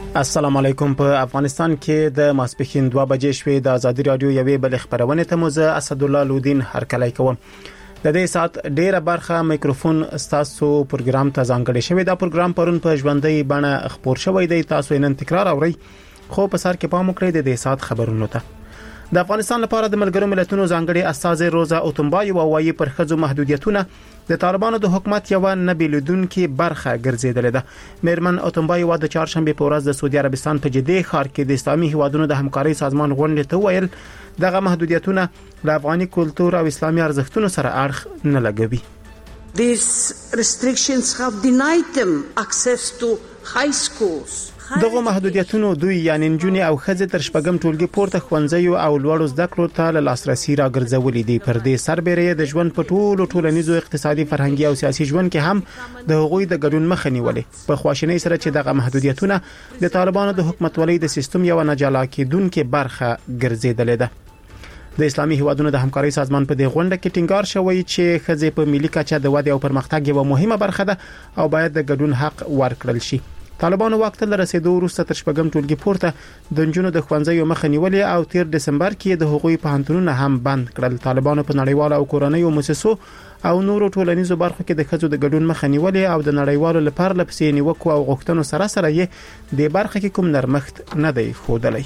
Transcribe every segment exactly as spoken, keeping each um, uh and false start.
السلام علیکم. په افغانستان کې د ماسپښین دوه بجې شوې د ازادي رادیو یوې بل خبرونه ته مزه اسد الله لودین هرکلی کوم. د دې سات ډیره برخه میکروفون ستاسو پروګرام ته ځانګړی شوی. دا پروګرام پرون په ژوندۍ بڼه خبر شوی دی. تاسو نن تکرار اورئ خو په سر کې پام وکړئ د دې سات خبرونو ته. د افغانستان لپاره د ملګرو ملتونو ځانګړي استاذ روزا اوتمبای وايي پر خځو محدودیتونه د طالبانو د حکومت یو نه بیلودونکو برخه ګرځیدل ده. میرمن اوتمبای و د چهارشنبه په ورځ د سعودي عربستان په جده ښار کې د اسلامي هیوادونو د همکارۍ سازمان غونډې ته ویل دغه محدودیتونه د افغاني کلتور او اسلامي ارزښتونو سره اړخ نه لګوي. These restrictions have denied them access to high schools. دغه محدودیتونو دوی یعنی نجونې او ښځې تر شپږم ټولګي پورته ښوونځیو او لوړو زده کړو ته له لاسرسي راګرځولې دي. پر دې سربېره د ژوند په ټولو ټولنیزو اقتصادي فرهنګي او سیاسي ژوند کې هم د حقوقي د ګډون مخه نیولې. په خواشینۍ سره چې دغه محدودیتونه د طالبانو د حکومتولۍ د سیستم یو نه جلا کېدونکې برخه ګرځیدلې ده. د اسلامي هیوادونو د همکارۍ سازمان په دې غونډه کې ټینګار شوی چې ښځې په ملي کچه د ودې او پرمختګ یو مهمه برخه ده او باید د ګډون حق ورکړل شي. طالبانو وخت له رسیدو وروسته تر شپږم ټولګي پورته د نجونو د ښوونځیو مخه نیولې او تیر دسمبر کې د حقوقي پوهنتونونو هم بند کړل. طالبانو په نړیوالو او کورنیو مؤسسو او نورو ټولنیزو برخو کې د ښځو د ګډون مخه نیولې او د نړیوالو لپاره لپسې نیوکو او غوښتنو سره سره یې د برخه کې کوم نرمښت نه دی ښودلی.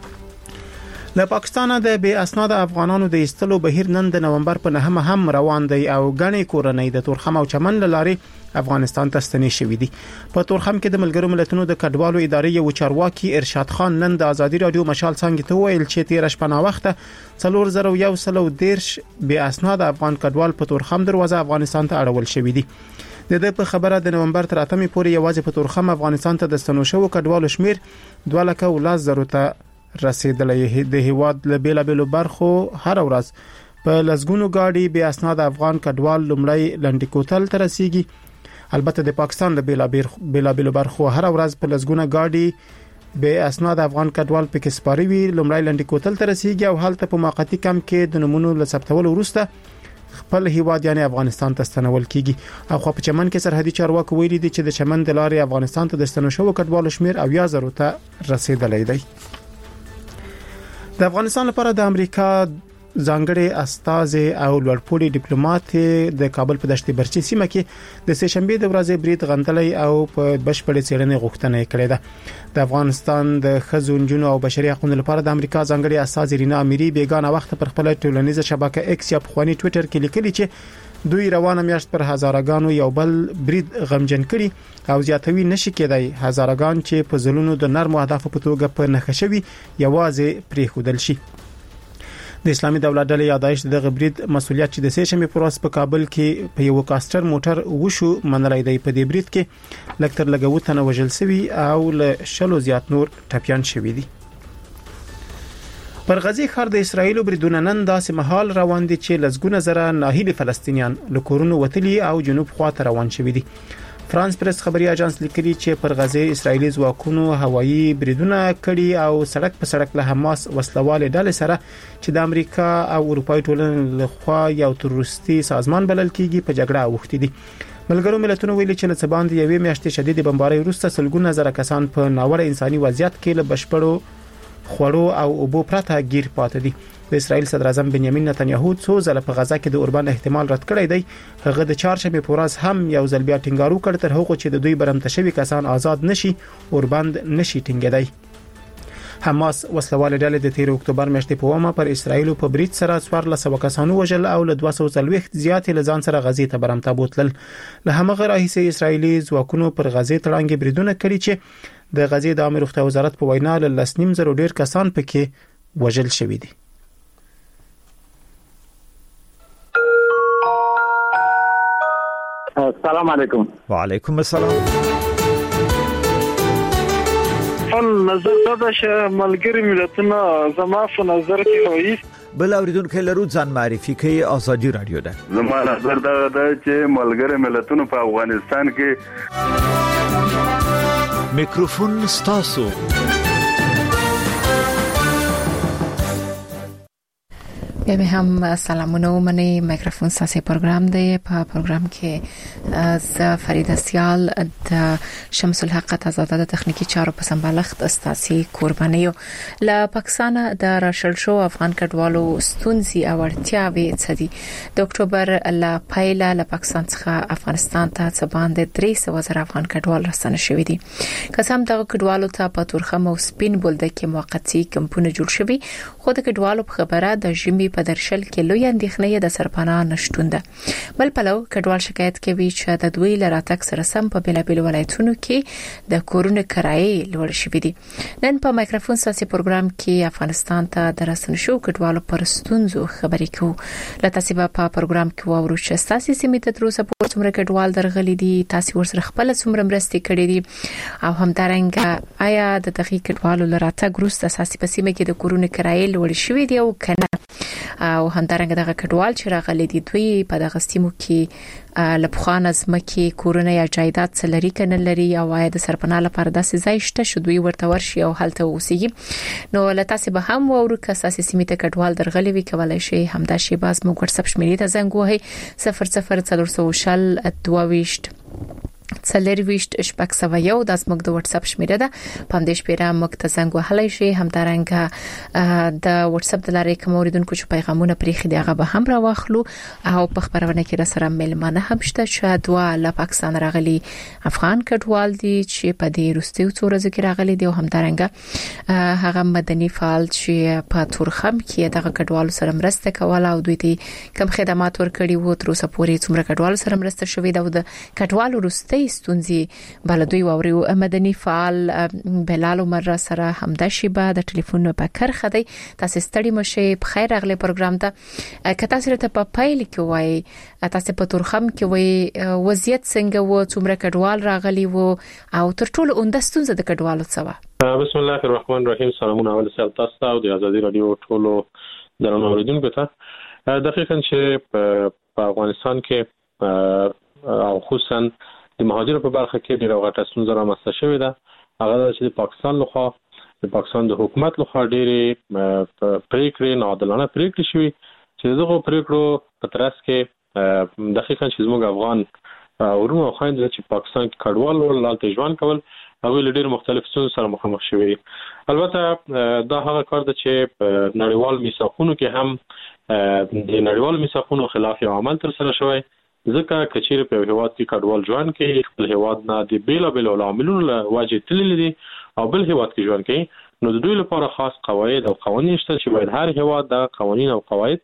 له پاکستان د بې اسناد افغانانو د ایستلو بهیر نن د نومبر په نهمه هم روان دی او غني کورنۍ د تورخم او چمن لارې افغانستان ته ستنې شوې دي. په تورخم کې د ملګرو ملتونو د کډوالو ادارې یو چارواکي ارشاد خان نن د ازادي رادیو مشال څنګه ته ویل چې تیر شپه نا وخت څلور زره یو سل او دیرش بې اسناد افغان کډوال په تورخم دروازه افغانستان ته اړول شوې دي. د دې په خبره د نومبر تر اتمې پورې یوازې په تورخم افغانستان ته د ستنو شوو کډوالو شمیر دوه لک او لس زره ته رسیدلې. د هیواد له بیلابېلو برخو هر ورځ په لسګونو گاډي بې اسناد افغان کډوال لومړی لنډی کوتل ته رسیږي. البته د پاکستان له بیلابېلو برخو هر ورځ په لسګونه گاډي بې اسناد افغان کډوال په کې سپاري وي لومړی لنډی کوتل ته رسیږي او هلته په موقتی کم کې د نمونو له ثبتولو وروسته خپل هیواد یعنی افغانستان ته ستنول کیږي. او خو په چمن کې سرحدي چارواکي ویلي دي چې د چمن د لارې افغانستان ته د ستنو شوو کډوالو شمیر او یا زرو ته رسیدلې دی. د افغانستان لپاره د امریکا ځانګړي استاذ او لوړپوړي ډیپلوماټ د کابل په دشت برچي سیمه کې د سه شنبه د ورځې برید غندلې او په بشپړ څېړنې غوښتنه کړې ده. د افغانستان د خزو نجونو او بشري حقوقو لپاره د امریکا ځانګړي استاذ رینا اميري بیگانه وخت پر خپل ټولنیزه شبکه ایکس یا په خواني ټوئیټر کې لیکلي چې دوی روانه میاشت پر هزارګانو یو بل برید غمجن کړي او زیاتوي نشي کېدای هزارګان چې په ځلونو د نرم اهداف په توګه په نخښوي یوازې پرې خودل شي. د اسلامي دولت ډلې یادایش دغه برید مسولیت چې د سه شنبه پر ورځ په کابل کې په یو کاستر موټر وشو منلای دی. په دې برید کې لکتر لګوت تنه وژل شوی او له شلو زیات نور ټپيان شوی دي. پر غزي ښار د اسرایل بریدونه نن داسې محل روان دي چې لزګونه زره ناهیلي فلسطینیان له کورونو وتلي او جنوب خواته روان شوی دي. فرانس پریس خبري اژانس لیکلي چې پر غزه اسرایلی ځواکونو هوایي بریدونه کړي او سړک په سړک له حماس وسلواله ډلې سره چې د امریکا او اروپای ټولنې له خوا یو تروریستي سازمان بلل کیږي په جګړه اوښتي دي. ملګرو ملتونو ویلي چې له څباند یوې میاشتې شدید بمبارۍ وروسته سلګونه زره کسان په ناوړه انساني وضعیت کې له بشپړو خوړو او اوبو پرته گیر پاتې دي. د اسرایل صدر اعظم بنیامین نتنیاهو څو ځله په غزا کې د اوربان احتمال رد کړی دی. هغه د چهارشنبه په ورځ هم یو ځل بیا ټینګار وکړ تر هغه چې د دوی برمته شوی کسان آزاد نشي اوربان نشي ټینګېدای. حماس وسلواله ډلې د تیر اکتوبر میاشتې په ومه پر اسرایل په برید سره څوار لسو کسانو وژل او له دوه سوه څلوېښت زیات له ځان سره غزې ته برمته بوتلل. له همغه راهیسې اسرایلی ځواکونو پر غزې تړانګې بریدونه کړي چې د غزې د امر روغتیا وزارت په وینا له لسنیم زرو ډیر کسان پکې وژل شوي دي. السلام علیکم. وعلیکم السلام. فن نظر دا چې ملګری ملتونه زما په نظر کې وایي بل اوریدونکو لرو ځان معرفي کوي ازادي رادیو ده. زما نظر دا ده چې ملګری ملتونه په افغانستان کې میکروفون ستاسو. به هم سلامونه و منی میکروفون ساسی پروگرام دی په پروگرام کې از فرید سیال د شمس الحق آزاده د تخنیکی چارو په سمبالښت استاسي قربانیو ل پاکستان د راشل شو افغان کډوالو ستونزي او اړتیاوي څدي د اکتوبر ل پایله ل پاکستان څخه افغانستان ته څباند درې سوه زره افغان کډوال راستنه شوي دي قسم د کډوالو ته په تورخم او سپین بولده کې موقتی کمپونه جوړ شوي خو د کډوالو په خبره د ژمي په درشل کې لوی اندېښنې د سرپناه نشټون ده بل پلو کډوال شکایت کوي چې د دوی لراتک سره سم په بلابل ولایتونو کې د کورونه کرایې لوړ شوې دي نن په میکروفون ساسي پروگرام کې افغانستان ته درسن شو کډوالو پر ستونزو خبرې کوو لته سبا په پروگرام کې وورو چې ساسي سیمه ته تر اوسه پورې څومره کډوال درغلي دي تاسو ورسره خپل څومره مرستې کړې دي او همدارنګه آیا د دقیق کډوالو لراتک ګروست ساسي په سیمه کې د کورونه کرایې لوړ شوې دي او کنه او همدارنګه دغه کډوال چې راغلي دي دوی په دغه سیمو کې لپخوان از مکه کورونه یا جایداد څلري کنه لري او آیا د سرپناه لپاره داسې ځای شته شو دوی ورته ورشي او هلته اوسېږي نو لته سبا هم ورو که اساسي سیمه ته کډوال درغلي وي کولای شي همدا شی باز موږ واتساپ شمیرې ته زنګ وهي صفر صفر څلور سوه شل دوه ویشت څلرويشت شپږ سوه یو د زموږ د واتس اپ شمیره ده په دې شمیره موږ ته زنګ وهلای شي همدارنګه د واتس اپ د لارې کوم اوریدونکو چې پیغامونه پرېخي دغه به هم راوخلو او په خبرونه کې را سره ملمنه هم شته چې دوا له پاکستان راغلي افغان کډوال دي چې په دې روستي څو ورځې کې راغلي دي او همدارنګه هغه مدني فعال چې په تورخم کې دغه کډوالو سره مرسته کوله او دوی ته کم خدمات ورکړي وو تر اوسه پورې څومره کډوالو سره مرسته شوې ده او د کډوالو روستي ستونزي بلدوی ووري مدني فعال بلال عمر سره همدا شیبه د ټلیفون په کرخه دی تاسو ستړي مشه په خیر اغله پروګرام ته کته سره ته په پایل کې وای تاسو په تورخم کې وای وضعیت څنګه و څومره کډوال راغلي وو او تر ټولو اندستونزه د کډوالو څخه بسم الله الرحمن الرحیم سلامونه اول سره تاسو او د ازادي رادیو ټولو درنو اوریدونکو ته دقیقاً چې په افغانستان کې او خصوصا د مهاجرو په برخه کې ډېر غټه ستونزه رامنځته شوې ده هغه چې د پاکستان لخوا د پاکستان د حکومت لخوا ډېرې پریکړې ناعادلانه پریکړې شوې چې دغه پریکړو په ترڅ کې دقیقاً چې زموږ افغان ورونو خويندې چې پاکستان کې کډوال ولالته ژوند کول هغه ډېر مختلف ستونزو سره مخامخ شوي البته دا هغه کار ده چې نړیوال میثاقونو کې هم د نړیوال میثاقونو خلاف عمل تر سره شوی ځکه کچېره په هیواد کې کډوال ژوند کوي خپل هیواد نه د بیل بیل عواملونو له وجې تللی دي او بل هیواد کې ژوند کوي نو د دوی لپاره خاص قواعد او قوانین شته چې باید هر هیواد د قوانین او قواعد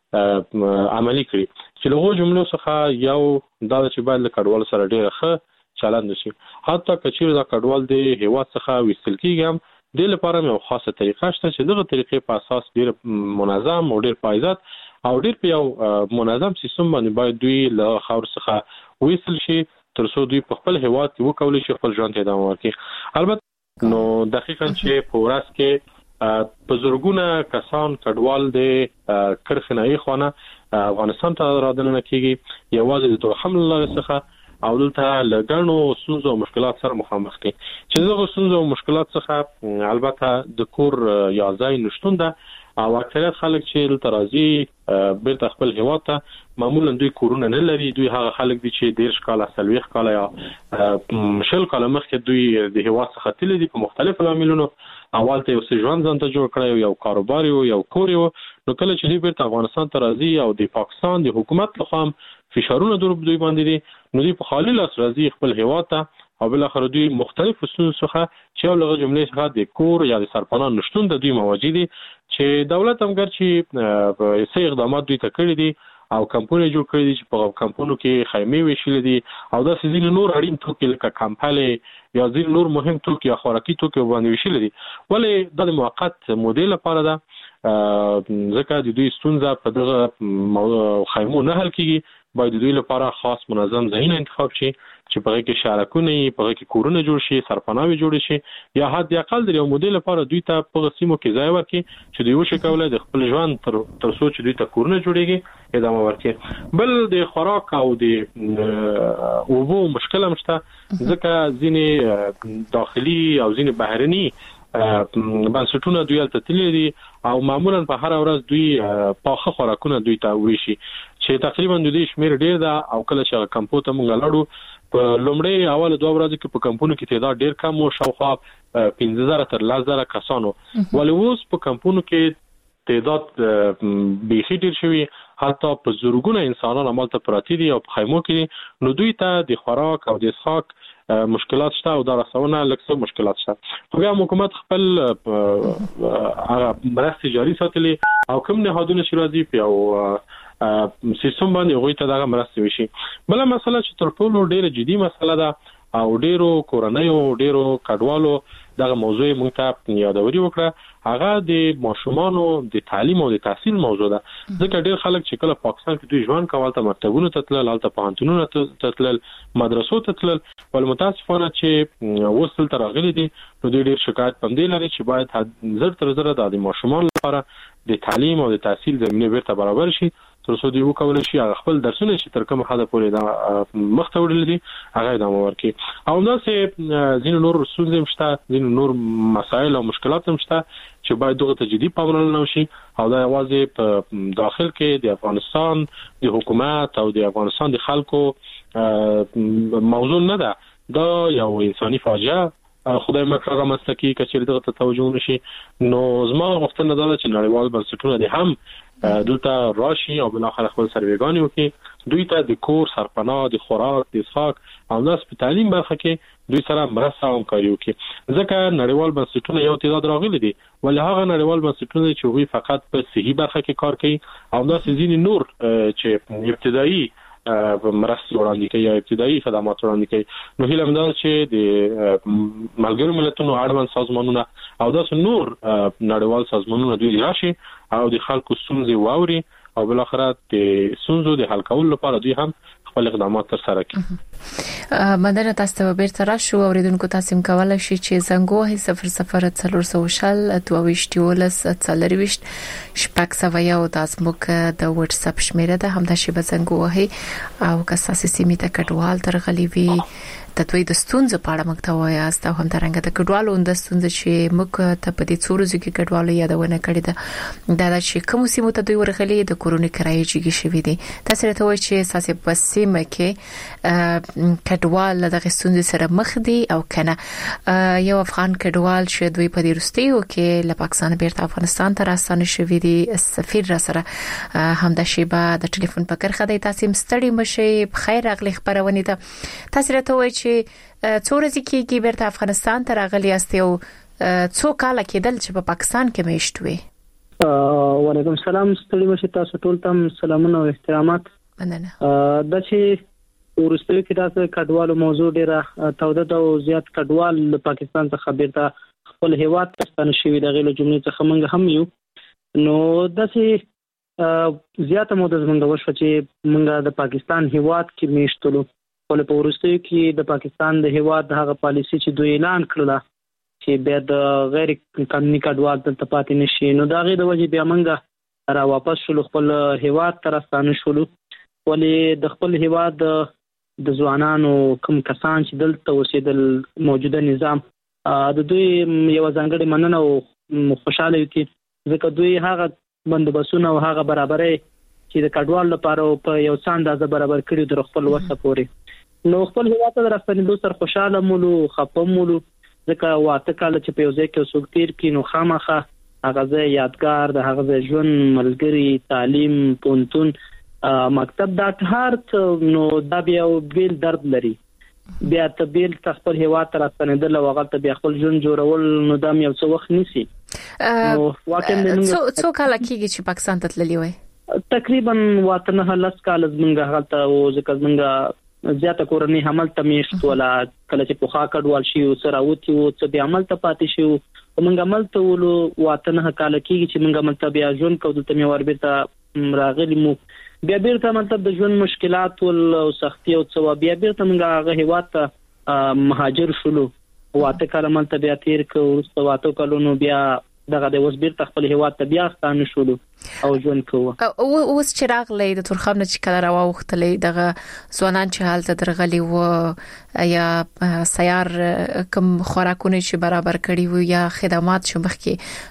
عملي کړي چې له جملو څخه یو دا چې باید له کډوال سره ډېر ښه چلند وشي حتی کچېره د کډوال د هیواد څخه وستل کیږي د لپاره یو خاصه طریقه شته چې دغه طریقې په اساس ډېر منظم او ډېر پایدار او ډېر په یو منظم سیستم باندې باید دوی له خاور څخه وېسل شي تر څو دوی په خپل هیواد کې وکولای شي خپل ژوند ته ادامه ورکړي البته نو دقیقاً چې په ورځ کې په زورګونه کسان کډوال د کرخنایي خونه افغانستان ته راځنه کیږي یوازې د حمله لاره څخه او دلته لګڼو ستونزو او مشکلات سره مخامخ دي چې دغه ستونزو او مشکلات څخه البته د کور یا ځای نشټون ده او اکثریت خلک چې دلته راځي بیرته خپل هیواد ته معمولا دوی کورونه نه لري دوی هغه خلک دي چې ډیر کال سلويخ کال یا شل کال مخکې دوی د هیواد څخه تللي دي په مختلفو عواملونو اول ته یو ژوند ځان ته جوړ کړی یو کاروبار یو کور یو نو کله چې دوی بیرته افغانستان ته راځي او د پاکستان د حکومت لخوا فشارونه دور دوی باندې دي نو دوی په خالي لاس راځي خپل هیواد ته او بل اخر دوی مختلف ستونزو څخه چې لږه جملې څخه د کور یا د سرپناه نشټون د دوی مواجه دي چې دولت هم ګرځي په سي اقدامات دوی ته کړی دي او کمپونه جوړ کړی دي چې په کمپونو کې خیمه ویشل دي او دا سيزین نور اړین توکي لکه کمپاله یا ځین نور مهم توکي یا خوراکي توکي باندې ویشل دي ولې د موقت مودیل لپاره ده ځکه د دوی ستونزه په دغه خیمو نه حل کیږي باید دوی لپاره خاص منظم ځایونه انتخاب شي چې په کې شارکونه په کې کورونه جوړ شي سرپناوي جوړ شي یا حد اقل د یو مودیل لپاره دوی ته په سیمو کې ځای ورکړي چې دوی وشي کولای د خپل ژوند تر تر څو چې دوی ته کورونه جوړيږي ادامه ورکړي بل د خوراک او د اوبو مشکل هم شته ځکه ځینې داخلي او ځینې بهرني بنسټونه دوی ته تللي دي او معمولا په هر ورځ دوی پاخه خوراکونه دوی ته ویشي چې تقریبا د دې شمیر ډیر ده او کله چې کمپو ته مونږ لاړو په لومړی اول دوه ورځې کې په کمپونو کې تعداد ډیر کم او شاوخوا پنځه زره تر لس زره کسانو ولې اوس په کمپونو کې تعداد بیخي ډیر شوی حتی په زورګونه انسانان عملته پراتی دي او په خیمو کې نو دوی ته د خوراک او د اسحاق مشکلات شته او دا رسونه لکه مشکلات شته خو بیا حکومت خپل هغه مرستې جاري ساتلي او کوم نهادونه چې راځي په سیستم باندې غوي ته دا مرستې وشي بل مسله چې تر ټولو ډیره جدي مسله ده او ډیرو کورنیو ډیرو کډوالو دغه موضوع مونږ ته یادوري وکړه هغه د ماشومانو د تعلیم او د تحصیل موضوع ده ځکه ډیر خلک چې کله پاکستان کې دوی ژوند کول ته مکتبونو ته تلل البته پوهنتونونو ته تلل مدرسو ته تلل ول متاسفانه چې وصل تر غلي دي نو دوی ډیر شکایت پم دی لري چې باید زر تر زر د ماشومان لپاره د تعلیم او د تحصیل زمينه ورته برابر شي تر څو دی وکول شي هغه خپل درسونه چې تر کومه حدا پورې دا مخته وړل دي هغه د امر کې او نو سه زین نور سوزم شته زین نور مسائل او مشکلات هم شته چې باید دغه تجدید پاملرنه وشي او دا یوازې په داخل کې د افغانستان د حکومت او د افغانستان د خلکو موضوع نه ده دا یو انساني فاجعه خدای مکرغه مستکی کچې دغه توجه نشي نو زما غوښتنه ده چې نړیوال بنسټونه دي هم دلته راشي او بل اخر خپل سرویګانی وکي دوی ته د کور سرپناه د خوراک د اسحاق او ناس په تعلیم برخه کې دوی سره مرسته او همکاري وکي ځکه نړیوال بنسټونه یو تعداد راغلي دي ولې هغه نړیوال بنسټونه چې وی فقط په صحي برخه کې کار کوي او ناس ځینې نور چې ابتدایي مرستې وړاندې کوي یا ابتدایي خدمات وړاندې کوي نو هیله مده چې د ملګرو ملتونو اړوند سازمانونه او داس نور نړیوال سازمانونه دوی راشي او د خلکو ستونزې واوري او بل اخر د ستونزو د حل کولو لپاره دوی هم خپل اقدامات تر سره کوي مدنه تاسو به بیرته راشو اوریدونکو تاسو کولای شئ چې زنګوه صفر صفر څلور سوه شل دوه ویشتولس څلرويشت شپږ سوه یو د ازموک د واتس اپ شمیره ده هم د شی به زنګوه او که تاسو سیمه ته کډوال ترغلی وي د دوی د ستونزې په اړه مکتب وایاست او هم درنګ د کډوالو د ستونزې چې موږ ته په دې څورو کې کډوالو یادونه کړې ده دا چې کوم سیمه ته دوی ورغلي د کورونی کرایې چې شوي دي تاسو راته وایي چې اساسي په سیمه کې کډوال د ستونزې سره مخ دي او کنه یو افغان کډوال چې دوی په دې رستیو کې له پاکستان بیرته افغانستان ته راستانه شوي دي سفیر را سره هم د شیبه د ټلیفون په کرخه د تاسو مستړي مشي بخیر اغلی خبرونه ده تاسو راته وایي چې څو ورځې کېږي بیرته افغانستان ته راغلي یاست او څو کال کېدل چې په پاکستان کې میشت وي وعلیکم السلام ستړي مشه تاسو ټول ته سلامونه او احترامات مننه د چې ورستوي کې تاسو کډوالو موضوع ډیره توده او زیات کډوال پاکستان څخه بیرته خپل هیواد ته ستنه شوی د غیلو جملې څخه موږ هم یو نو د چې زیاته موده زموږ وشو چې موږ د پاکستان هیواد کې میشتلو ولې په ورستوي کې د پاکستان د هیواد هغه پالیسی چې دوی اعلان کړل چې بیا د غیر قانوني کډوال ته پاتې نشي نو دا غي د وجه بیا موږ را واپس شول خپل هیواد ته راستانه شول ولې د خپل هیواد د ځوانانو کوم کسان چې دلته اوسېدل موجوده نظام د دوی یو ځانګړي مننه او خوشاله یو کې ځکه دوی هغه بندوبسونه او هغه برابرۍ چې د کډوال لپاره په یو څاند اندازه برابر کړي د خپل وسه پوري نو خپل هیواد ته راستنېدو سره خوشاله مولو خپم مولو ځکه واته کال چې په یو ځای کې څوک تیر کې نو خامخه هغه ځای یادګار د هغه ځای ژوند ملګری تعلیم پونتون مکتب دا هر نو دا بیا بیل درد لري بیا ته بیل خپل هیواد ته راستنېدل او هغه ته بیا خپل ژوند جوړول نو دا یو څه وخت نسی نو واکه څو کال کېږي چې پاکستان ته تللی وای تقریبا واته نه لاس کال زمونږ هغه ته او ځکه زمونږ زیاته کورنۍ عمل ته میشت ولا کله چې په خا کډوال شي او سره اوتی او څه بیا عمل ته پاتې شي ومنګ عمل ته ولو واته نه کال کېږي چې منګ عمل ته بیا ژوند کو دلته مې وربته راغلی مو بیا بیرته مطلب د ژوند مشکلات او سختي او څه بیا بیرته منګ هغه هیواد ته مهاجر شولو واته کال عمل ته بیا تیر کو ورسته واته کلونو بیا دغه د وسبیر تخپل هیواد ته بیا ستانه شول او ژوند کوو. او اوس چې راغلی د تورخم چې کله راوختلې دغه ځوانان چې حالت درغلي و یا سیار کوم خوراکونه چې برابر کړي وو یا خدمات چې مخکې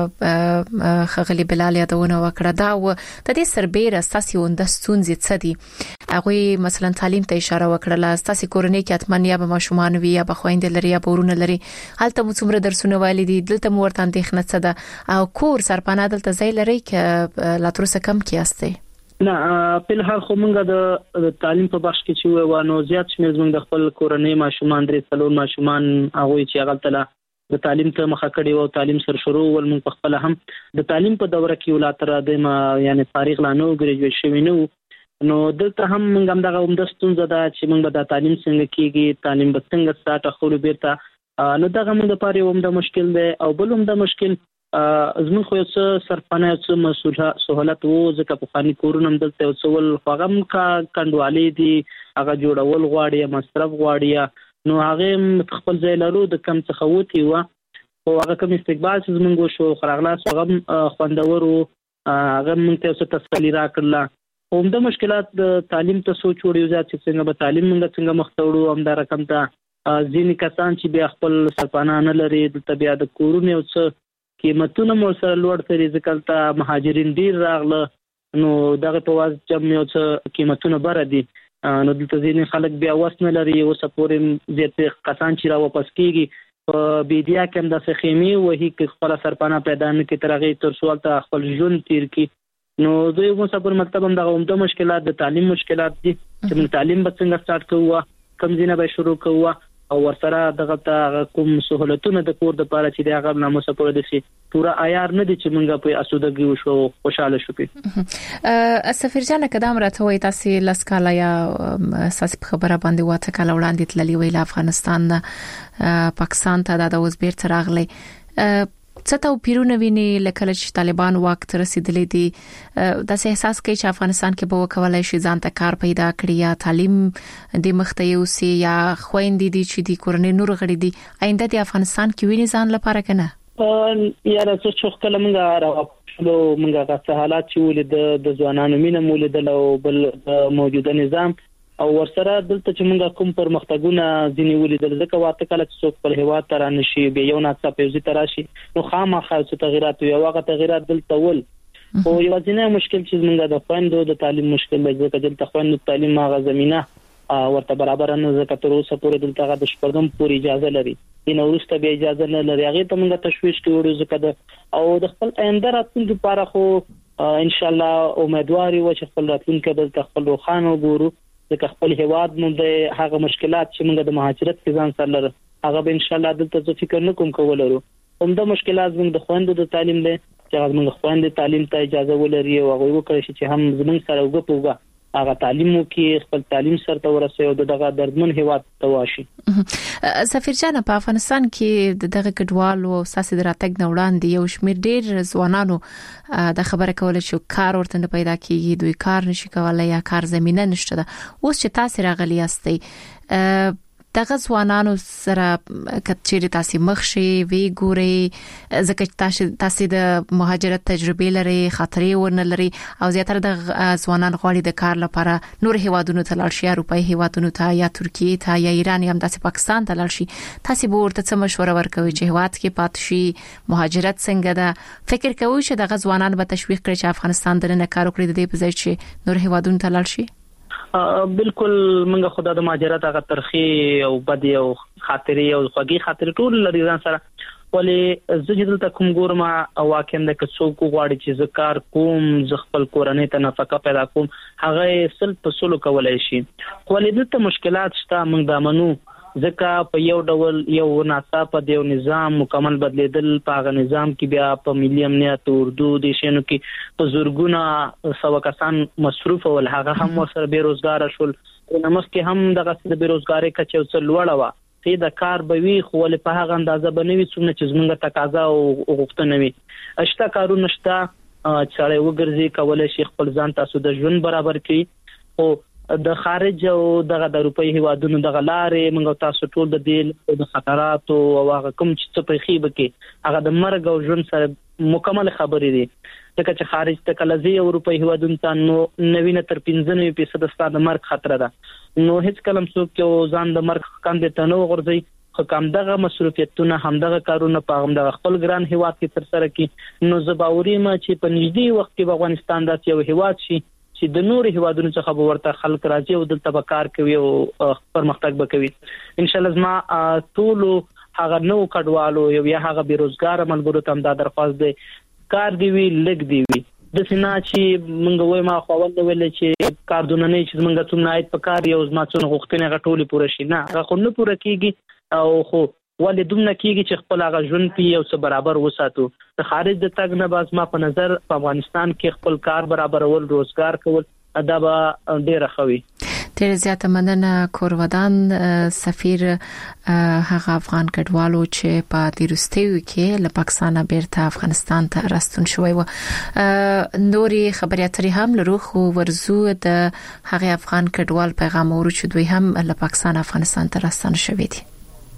خغلی بلال یادونه وکړه دا و د دې سربېره اساسي وندستون زی څه دي هغه مثلا تعلیم ته اشاره وکړه اساسي کورنۍ کې اتمن یا به ماشومان وي یا به خويند لري یا بورونه لري هلته مو څومره درسونه والدي دلته مو ورته اندېښنه څه ده او کور سرپناه دلته ځای لري چې لا تر څه کم کیاسته نه په الحال خو موږ د تعلیم په بخش کې چې وانه زیات شمیر زموږ د خپل کورنۍ ماشومان درې څلور ماشومان هغه چې هغه تل د تعلیم ته مخه کړي او تعلیم سره شروع ول موږ په خپل هم د تعلیم په دوره کې ولاتره د ما یعنی فارغ لانو ګریجویټ شوی نو نو دلته هم موږ هم دغه عمدستون زده چې موږ د تعلیم څنګه کیږي تعلیم به څنګه ساته خو بیرته نو دغه موږ لپاره هم د مشکل دی او بل هم د مشکل زموږ خو څه سرپناه څه مسوله سہولت وو ځکه په خاني کورونه هم دلته وسول فغم کا کندوالي دي هغه جوړول غواړي مصرف غواړي نو هغه خپل ځای لرو د کم څه خوتی و او هغه کوم استقبال چې زمونږ شو خراغلاس هغه خوندور او هغه مونږ ته څه تسلی راکړه هم د مشکلات د تعلیم ته سوچ وړي ځکه چې څنګه به تعلیم موږ څنګه مختوړو هم دا رقم ته ځینې کسان چې بیا خپل سرپناه نه لري د طبيعت د کورونه او څه قیمتونه مو سره لوړ ترې ځکه ته مهاجرین ډیر راغله نو دغه په واز جمع یو څه قیمتونه بر دي نو دلته ځینې خلک بیا وسنه لري او سپورې زیات کسان چې را واپس کیږي په بیدیا کې هم د سخیمي وਹੀ کې خپل سرپناه پیدا نه کی ترغه تر سوال ته خپل ژوند تیر کی نو دوی مو سپور مکتب هم د عمده مشکلات د تعلیم مشکلات دي چې تعلیم به څنګه سٹارټ کوو کم ځینه به شروع کوو او ورسره دغه ته کوم سہولتونه د کور د پاره چې دغه نامو سپور دي شي پورا عیار نه دي چې مونږه په اسودګي وشو خوشاله شو په سفیر جان قدم راته وای تاسو لسکاله یا اساس خبره باندې واته کله وړاندې تللی ویل افغانستان پاکستان ته د وزبیر ترغلي څه توپیرونه ویني لکه چې طالبان واک ته رسیدلې دي د احساس کوي چې افغانستان کې به وکولای شي ځان ته کار پیدا کړي یا تعلیم د مختیوسي یا خويندې دي چې د کورنۍ نور غړي دي آینده د افغانستان کې ویني ځان لپاره کنه یا راځو چې کله موږ راوښلو موږ غواړو حالات چې ولید د ځوانانو مینه مولدل او بل موجوده نظام او ورسره دلته چې موږ کوم پرمختګونه ځینې ولیدل ځکه واته کله چې څوک پر هوا تر نشي به یو ناڅه پیوزي تراشي نو خامخا څه تغیرات یو هغه تغیرات دلته ول او یو ځینې مشکل چې موږ د خويندو د تعلیم مشکل دی ځکه دلته خويندو تعلیم هغه زمينه ورته برابر نه ځکه تر اوسه پورې دلته د شپږم پورې اجازه لري ان ورسته به اجازه نه لري هغه ته موږ تشويش کوو ځکه او د خپل آینده راتلونکي لپاره خو ان شاء الله امیدواري و چې خپل راتلونکي د خپل روخانو ګورو ځکه خپل هواد مو د هغه مشکلات چې موږ د مهاجرت کې ځان سره لرو هغه به ان شاء الله دلته فکر نه کوم کولرو هم د مشکلات موږ د خويندو د تعلیم له چې موږ خويندې تعلیم ته اجازه ولري او هغه وکړي چې هم زموږ سره وګپوګه هغه تعلیم کې خپل تعلیم سره ته ورسوي او دغه دردمن هواد ته واشي. سفیر جان په افغانستان کې دغه کډوال او ساسي دراتګ نه وړاندې یو شمېر ډېر ځوانانو د خبره کوله چې کار ورته نه پیدا کیږي دوی کار نشي کولای یا کار زمينه نشته ده اوس چې تاسو راغلی یاستئ دغه ځوانانو سره کچېری تاسو مخشي وی ګوري ځکه تاسو تاسو د مهاجرت تجربه لري خاطرې ورن لري او زیاتره د ځوانان غواړي د کار لپاره نور هیوادونو ته لاړ شي اروپای هیوادونو ته یا ترکیه ته یا ایران هم د پاکستان ته لاړ شي تاسو به ورته څه مشوره ورکوي چې هیواد کې پات شي مهاجرت څنګه ده فکر کوئ چې دغه ځوانان به تشویق کړي چې افغانستان درنه کار وکړي د دې په ځای چې نور هیوادونو ته لاړ شي بالکل موږ خدای د مهاجرت هغه ترخی او بدی او خاطرې او خوږی خاطر ټول لري ځان سره ولې زجدل ته کوم ګورم او واکم د کڅوک غواړي چې ذکر کوم ز خپل کورنۍ ته نفقه پیدا کوم هغه سل په سلو کولای شي ولې دلته مشکلات شته موږ د منو ځکه په یو ډول یو ناڅاپه د یو نظام مکمل بدلیدل په هغه نظام کې بیا په ملي امنیت اردو د شنو کې په زورګونه سو کسان مصروف ول هغه هم سره بیروزګار شول نمس کې هم دغه د بیروزګاری کچو څل وړه وا چې د کار به وی خو ول په هغه اندازه بنوي څومره چې زمونږ تقاضا او غوښتنه وي اشته کارونه شته چې وګرځي کولای شي خپل ځان تاسو د ژوند برابر کړي او د خارج او دغه د اروپאי هیوادونو د غلارې موږ تاسو ټول د دې د خطراتو او هغه کوم چې څه په خېبه کې هغه د مرګ او ژوند سره مکمل خبرې دي ځکه چې خارج ته کلزي اروپאי هیوادونو ته نو نوینه تر پنځه فیصد ستاسو د مرګ خطر ده نو هیڅ کلم څوک چې ځان د مرګ کاندې ته نو غورځي خو کوم دغه مسؤلیتونه همدغه کارونه په هم د خپل ګران هیواد کې تر سره کی نو زباوري ما چې په نږدې وخت کې افغانستان داسې یو هیواد شي چې د نور هیوادونو څخه به ورته خلک راځي او دلته به کار کوي او پرمختګ به کوي ان شاء الله زما ټول هغه نو کډوالو یو یا هغه بیروزګار ملګرو ته دا درخواست دی کار دی وی لګ دی وی د سینا چې مونږ وای ما خوند ویل چې کاردونه نه چې مونږ څوم نایت په کار یو زما څونه غوښتنه غټولې پوره شي نه هغه خو نه پوره کیږي او خو ولې دومره کیږي چې خپل هغه ژوند پی او څه برابر وساتو د خارج د تګ نه باز ما په نظر په افغانستان کې خپل کار برابرول روزګار کول دا به ډیره خوي ډیر زیاته مننه کورودان سفیر هغه افغان کډوالو چې په دیروستیو کې له پاکستان بیرته افغانستان ته راستون شوی و نوري خبري اترې هم لرو خو ورزو د هغه افغان کډوال پیغام ورو چې دوی هم له پاکستان افغانستان ته راستون شوی دي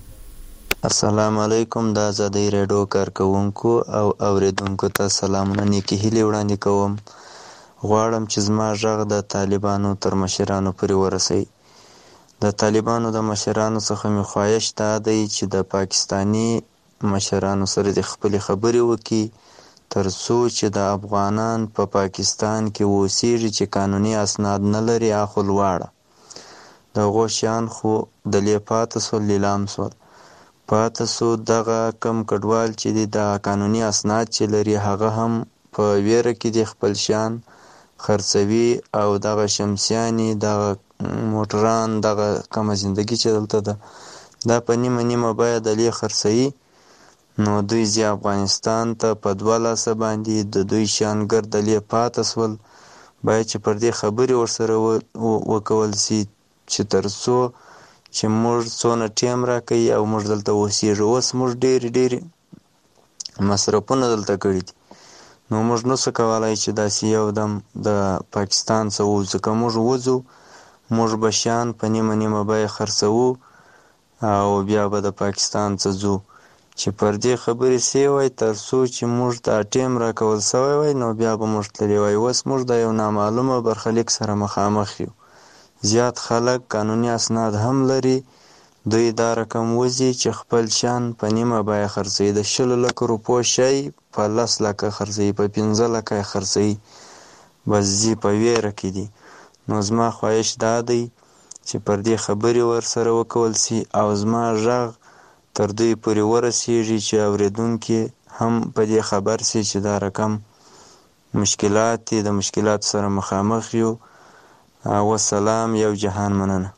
السلام علیکم د آزادۍ رادیو کارکونکو او اوریدونکو ته سلامونه نیکی هیلې وړاندې کوم غواړم چې زما غږ د طالبانو تر مشرانو پورې ورسوي د طالبانو د مشرانو څخه مې خواهش دا دی چې د پاکستانی مشرانو سره د خپل خبرې وکړي تر څو چې د افغانان په پا پاکستان کې اوسېږي چې قانوني اسناد نه لري اخل واړه د غوښیان خو د لیپات سو لیلام سو پاتې سو دغه کم کډوال چې د قانوني اسناد چې لري هغه هم په ویره کې د خپل شان خرڅوي او دغه شمسیانی دغه موټران دغه کم ژوندۍ چې دلته ده دا په نیمه نیمه باید دلی خرڅوي نو دوی زی افغانستان ته په دوه لاسه باندې د دوی شان ګردلی پاتې سول باید چې پر دې خبرې ورسره وکول سي چې تر څو چې موږ څونه ټیم راکوي او موږ دلته اوسېږو اوس موږ ډېرې ډېرې مصرفونه دلته کړي دي نو موږ نشو کولی چې داسې یو دم د پاکستان څخه ووځو که موږ وځو موږ به شیان په نیمه نیمه بیه خرڅوو او بیا به د پاکستان څخه ځو چې پر دې خبرې سوی وای تر څو چې موږ دا ټیم راکول سوی وای نو بیا به موږ تللی وای اوس موږ د یو نامعلومه برخلیک سره مخامخ یو زیات خلک قانوني اسناد هم لري دوی دا رقم وځي چې خپل شان په نیمه بیه خرڅوي د شلو لکو روپو شی په لس لکه خرڅوي په پنځه لکه خرڅوي بس ځي په ویره کې دي نو زما خواهش دا دی چې پر دې خبرې ورسره وکول سي او زما غږ تر دوی پورې ورسیږي چې اورېدونکي هم په دې خبر سي چې دا رقم مشکلات دي د مشکلاتو سره مخامخ یو والسلام یو جهان مننه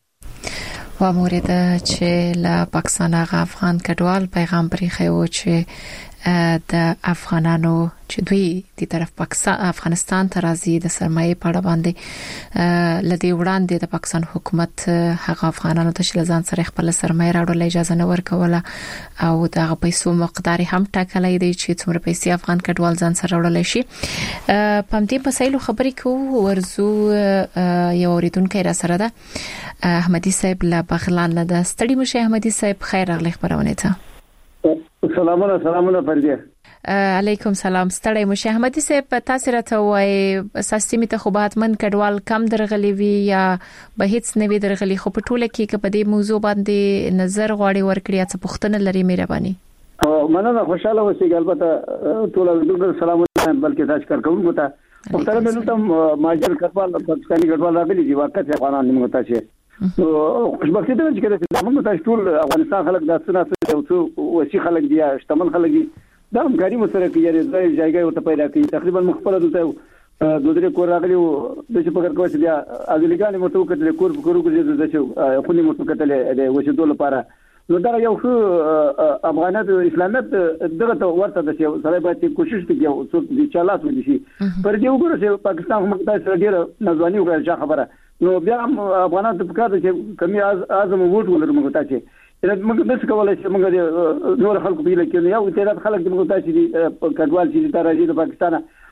و مورد چې له پاکستان هغه افغان کډوال پیغام پرې خو چې د افغانانو چې دوی د طرف پاکستان افغانستان ته راځي د سرمایې په اړه باندې لدی وړاندې د پاکستان حکومت هغه افغانانو ته چې ځان سره خپل سرمایه راوړل اجازه نه ورکوله او د پیسو مقدار هم ټاکلې دی چې څومره پیسې افغان کډوال ځان سره راوړل شي په دې مسایلو خبرې کوو ورزو یو اوریدونکو را سره ده احمدي صاحب لا بغلان نه ده ستړي مشه احمدي صاحب خیر راغلی خبرونه ته سلامونه سلامونه پردې علیکم سلام ستړی مشه احمدي صاحب تاسو راته وای ساستمی ته خو بهتمن کډوال کم درغلی وی یا به هیڅ نوی درغلی خو په ټوله کې په دې موضوع باندې نظر غواړي ورکړی څه پوښتنه لري مهرباني مننه خوشاله اوسئ البته ټول دغه سلامونه بلکې تاسو کار کوم ته پښتنه مې نو ماجر کډوال پاکستاني کډوال راغلي دي واقعي افغانان موږ ته نو خوشبختي ده چې موږ تاسو ټول افغانستان خلک د څه یو څو وسی خلک دي شتمن خلک دي دا همکاري مسره کوي یاري ځای ځای ورته پیدا کوي تقریبا مخبره دته دوه درې کور راغلي د چې په کار کوي بیا اذلګان مو ته کتل کور کورو کې د چې خو نه مو کتل د وسیدو لپاره نو دا یو څو افغانات اسلامیت دغه ته ورته د سره باید کوشش کوي او څو د چالات ودی شي پر دې وګوره چې پاکستان هم تاسو ډیره نازوانی وکړه خبره نو بیا افغانات په کار چې کمی اعظم ووټ ولر موږ ته چې موږ د څه کولای شو موږ نور خلکو په لکه یو تعداد خلک موږ ته چې کډوال چې تر راځي د پاکستان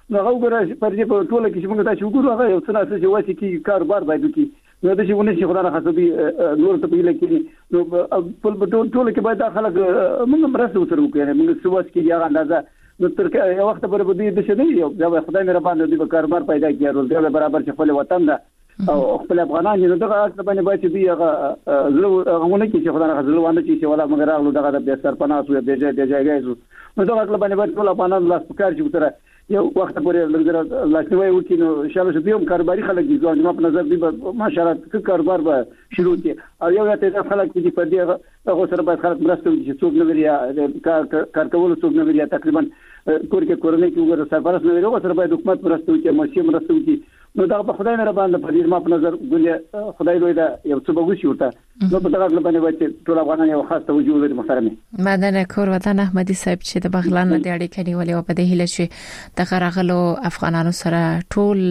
نو هغه وګوره پر دې په ټوله کې چې موږ تاسو وګورو هغه یو څه نه چې واسي کې کاروبار باید وکړي نو د شي ونه شي خدای خاصبي نور ته پیل کې نو په ټوله کې باید خلک موږ مرسته وکړو کنه موږ سواس کې یو اندازه نو تر یو وخت پر بده د شه دی دا خدای مهربان دی په کاروبار پیدا کیږي دی برابر چې خپل وطن دا او خپل افغانان نو دغه اصل باندې باید دی هغه زلو غوونه کې چې خدای غزلو باندې چې ولا موږ راغلو دغه د سرپناه سو د ځای د ځای نو دغه اصل باندې باید ټول افغانان لاس پکار چې تر یو وخت پورې لږ لاسنیوي وکړي نو ان شاء الله چې هم کاروباري خلک دي ځوان په نظر دی ماشاءالله څه کاروبار به شروع کړي او یو ته خلک چې په دې هغه سره باید خلک مرسته وکړي چې څوک نه لري کار کول څوک نه لري تقریبا کور کې کورنۍ کې وګوره سرپرست نه لري هغه سره باید حکومت مرسته وکړي ماشي مرسته وکړي نو دا په خدای مهربان ده په دې ما په نظر ګولې خدای لوی دا یو څه به وشي ورته نو په دغه باندې باید ټول افغانان یو خاص توجه لري محترمه مدنه کور وطن احمدي صاحب چې د بغلان د اړیکې نیولې او په دې هله چې د غرغلو افغانانو سره ټول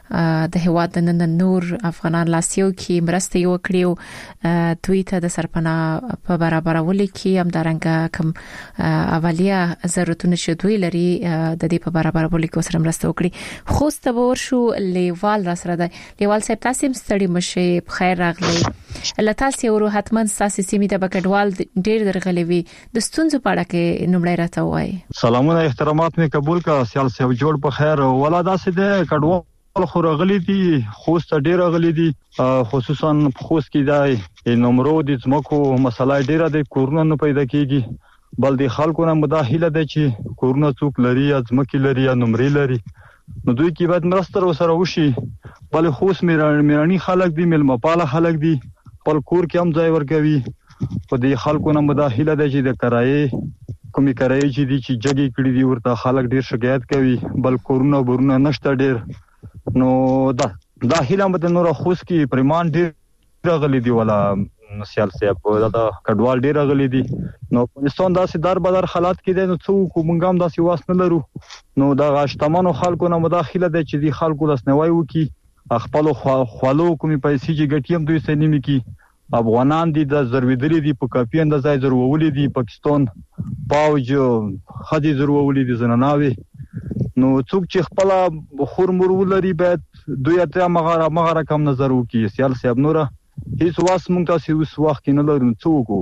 د هواد د نور افغانان لاسیو کې مرسته یو کړیو دوی ته د سرپناه په برابرولو کې هم درنګ کم اولیه ضرورتونه چې دوی لري د دې په برابرولو کې سره مرسته وکړي خو ستبور شو لیوال را سره دی لیوال صاحب تاسو هم ستړي مشه په خیر راغلی لته تاسو ورو حتمن تاسو سیمه د بکډوال ډیر درغلي وي د ستونزو په اړه کې نومړی راته وایي سلامونه احترامات می قبول کا سیال سیو جوړ په خیر ولا داسې د کډوال خو راغلي دي خوست ډیر راغلي دي خصوصا خوست کې د نمبرو د زمکو مسله ډیره د کورونه نه پیدا کیږي بل د خلکو نه مداخله ده چې کورونه څوک لري یا زمکې لري یا نمبرې لري نو دوی کې باید مرسته سره وشي بل خوست میرانی خلک دي ملمپاله خلک دي خپل کور کې هم ځای ورکوي په دې خلکو نه مداخله ده چې د کرایې کومي کرایې چې دي چې جګې کړې دي ورته خلک ډیر شکایت کوي بل کورونه ورونه نشته ډیر نو دا دا هیله مده نور خوست کې پرمان ډیر غلي دي ولا سیال صاحب دا کډوال ډیر غلي دي نو پاکستان داسې دار بدر حالات کې دي نو څوک مونږم داسې واس نه لرو نو دا غشتمنو خلکو نه مداخله ده چې دي خلکو لاسنوي وکي خپل خپلو کومي پیسې چې ګټیم دوی سنیمي کی افغانان دي د ضروري دي په کافي اندازې ضروري دي پاکستان پاوج خدي ضروري دي زناناوي نو څوک چې خپل خور مرول لري باید دوی ته مغاره مغاره کم نظر وکي سیال صاحب نور هیڅ واس مونږ تاسو اوس وخت نه لرو څوک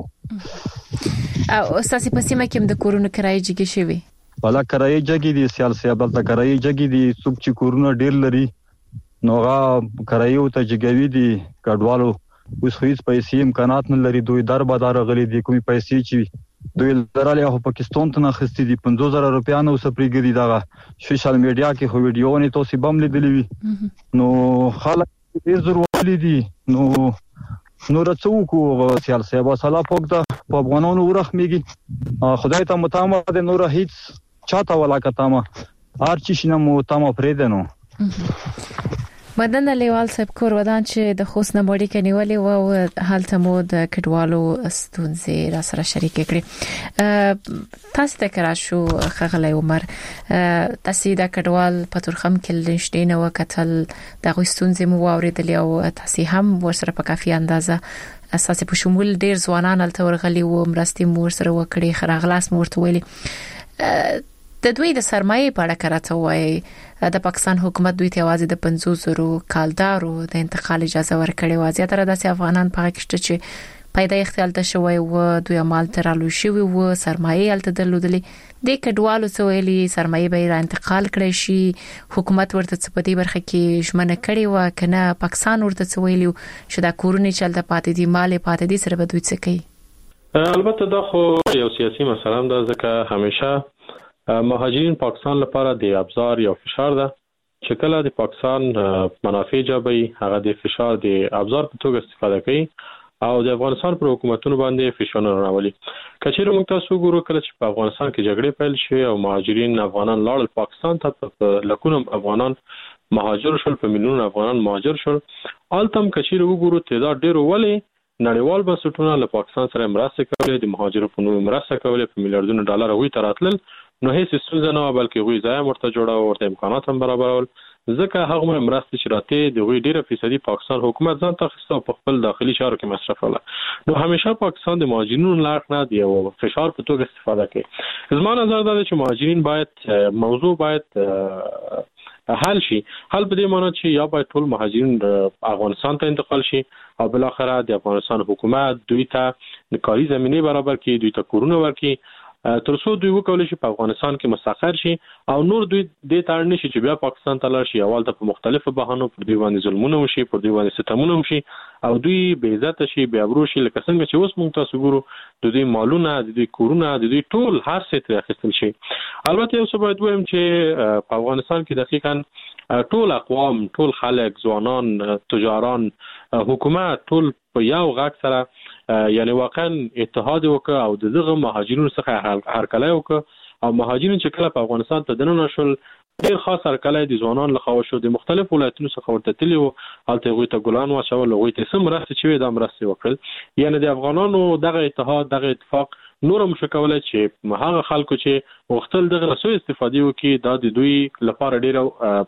او تاسو په سیمه کې د کورونو کرایې جګې شوی ولا کرایې جګې دي سیال صاحب د کرایې جګې دي څوک چې کورونه ډیر لري نو غا کرایې ته جګوي دي کډوالو اوس هیڅ پیسې امکانات نه لري دوی در بازار غلي دي کومي پیسې چې دوی لراله په پاکستان ته نخستې دي پنځه زره روپیا نو سپریګري دا سوشل میډیا کې خو ویډیو نه توسي بم لیدلې وي نو خلک ډیر ضروري دي نو نو رڅوکو سیال صاحب سلام پوک دا په افغانانو ورخميږي خدای ته متامه د نور هیڅ چاته ولا کتامه هر چی شنه مو تامه پریدنو مدن لیوال صاحب کور ودان چې د خوست نه بوډي کې نیولې و حالت مو د کډوالو ستونزې را سره شریک کړې تاسو ته کرا شو خغلی عمر تاسو د کډوال په ترخم کې لښتینه وکتل د غوستونځې مو اوریدلې او تاسو هم ورسره په کافي اندازه اساسي په شمول ډیر ځوانان الته ورغلي و مرستي مو سره وکړي خراغلاس مو ورته ویلي د دوی د سرمایې په اړه کراته وایي د پاکستان حکومت دوی ته واځي د پنځوس زرو کالدارو د انتقال اجازه ورکړې و زیاتره د افغانان په کې چې پیدا اختیار ته شوی و دوی عمل ترالو شوی و سرمایې الته درلودلې د کډوالو سویلي سرمایې به را انتقال کړي شي حکومت ورته څه په دې برخه کې شمنه کړي و کنه پاکستان ورته سویلي چې دا کورونه چلته پاتې دي مال پاتې دي سره به دوی څه کوي البته دا خو یو سیاسي مسله ده ځکه همیشه مهاجرین پاکستان لپاره د ابزار یا فشار ده چې کله د پاکستان منافع جوړي هغه د فشار د ابزار په توګه استفاده کوي او د افغانستان پر حکومتونو باندې فشار راولي کچېره موږ تاسو ګورو کله چې په افغانستان کې جګړې پیل شوې او مهاجرین افغانان لاړل پاکستان ته لکونه افغانان مهاجر شول په میلیون افغانان مهاجر شول التم کچېره وګورو تعداد ډیر ولې نړیوال بنسټونه له پاکستان سره مرسته کوي د مهاجرو په نوم مرسته کوي په میلیارډونو ډالر وی تراتل نو هیڅ ستونزه نه بلکې غوي ځای مرته جوړاو ورته امکانات هم برابرول ځکه هغه مرستې چې راته د غوي ډیره فیصدي پاکستان حکومت ځان ته خسته په خپل داخلي چارو کې مصرفوله. نو همیشه پاکستان د مهاجرینو لاک نه دی او فشار په توګه استفاده کوي. زما نظر دا دی چې مهاجرین باید موضوع باید حل شي. حل په دې معنی چې یا باید ټول مهاجرین افغانستان ته انتقال شي او بل اخره د افغانستان حکومت دوی ته د کاري زمینه برابر کړي، دوی ته کورونه ورکړي ترڅو دوی وکولای شي په افغانستان کې مستقر شي او نور دوی د تاړ نشي چې بیا پاکستان ته لاړ شي. اول ته په مختلفو بهانو پر دوی باندې ظلمونه وشي، پر دوی باندې ستمونه وشي او دوی بې عزت شي، بې ابرو شي، لکه څنګه چې اوس موږ تاسو ګورو د دوی مالونه، د دوی کورونه، د دوی ټول هر څه ترې اخیستل شي. البته یو څه باید وایم چې په افغانستان کې دقیقاً ټول اقوام، ټول خلک، ځوانان، تجاران، حکومت ټول په یو غږ سره یعنی واقعا اتحاد وکړ او دغه مهاجرینو څخه هرکلی وکړ او مهاجرین چې کله په افغانستان ته دننه شول ډیر خاص هرکلی د ځوانان له خوا شو، د مختلفو ولایتونو څخه ورته تللي وو، هلته هغوی ته ګلان واچول، هغوی ته څه مرستې چې وې دا مرستې وکړل. یعنی د افغانانو دغه اتحاد، دغه اتفاق نور هم شو کولی چې هغه خلکو چې غوښتل دغه نه سوء استفادې وکړي دا د دوی لپاره ډیر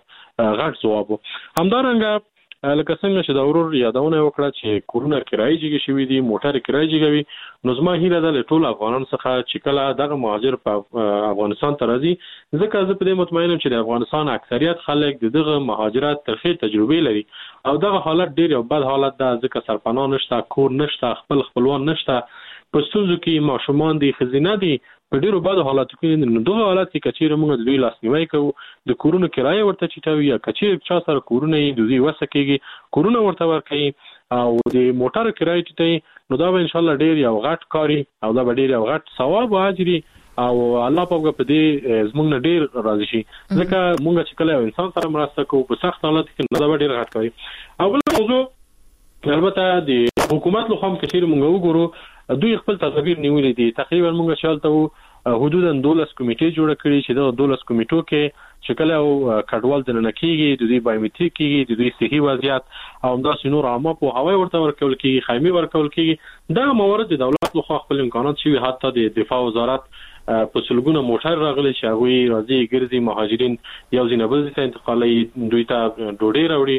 غټ ځواب و. همدارنګه لکه څنګه چې د ورور یادونه وکړه چې کورونه کرایي جګې شوي دي، موټر کرایي جګوي، نو زما هیله ده له ټول افغانانو څخه چې کله دغه مهاجر په افغانستان ته راځي، ځکه زه په دې مطمئن یم چې د افغانستان اکثریت خلک د دغه مهاجرت ترخې تجربې لري او دغه حالت ډیر یو بد حالت ده، ځکه سرپناه نشته، کور نشته، خپل خپلوان نشته، په ستونزو کې ماشومان دي، ښځینه دي، په ډیرو بدو حالاتو کې. نو دغه حالت کې کچېره موږ د دوی لاسنیوی کوو، د کورونو کرایه ورته چټوي یا کچېره چا سره کورونه یې د دوی وسه کېږي کورونه ورته ورکوي او د موټر کرایه چټوي، نو دا به انشاءالله ډیر یو غټ کاري او دا به ډیر یو غټ ثواب او اجر او الله پاک په دې زموږ نه ډیر راضي شي، ځکه موږ چې کله انسان سره مرسته کوو په سخت حالت کې دا به ډیر غټ کاري. او بل موضوع البته د حکومت له خوا کچېره موږ وګورو دوی خپل تدابیر نیولې دي. تقریبا موږ چالتو حدودا دولس کمیټې جوړ کړي چې دا دولس کمیټو کې چې کله او کډوال دننه کېږي، د دوی بایومټریک کېږي، د دوی صحي وضعیت او همداسې نور عامه په هوای ورته ورکول کېږي، خیمې ورکول کېږي. دا موارد د دولت له خوا خپل امکانات شوي، حتی د دفاع وزارت په سلګونه موټر راغلي چې هغوی راځي ګرځي مهاجرین یو ځای نه بل ځای ته انتقالوي، دوی ته ډوډۍ راوړي،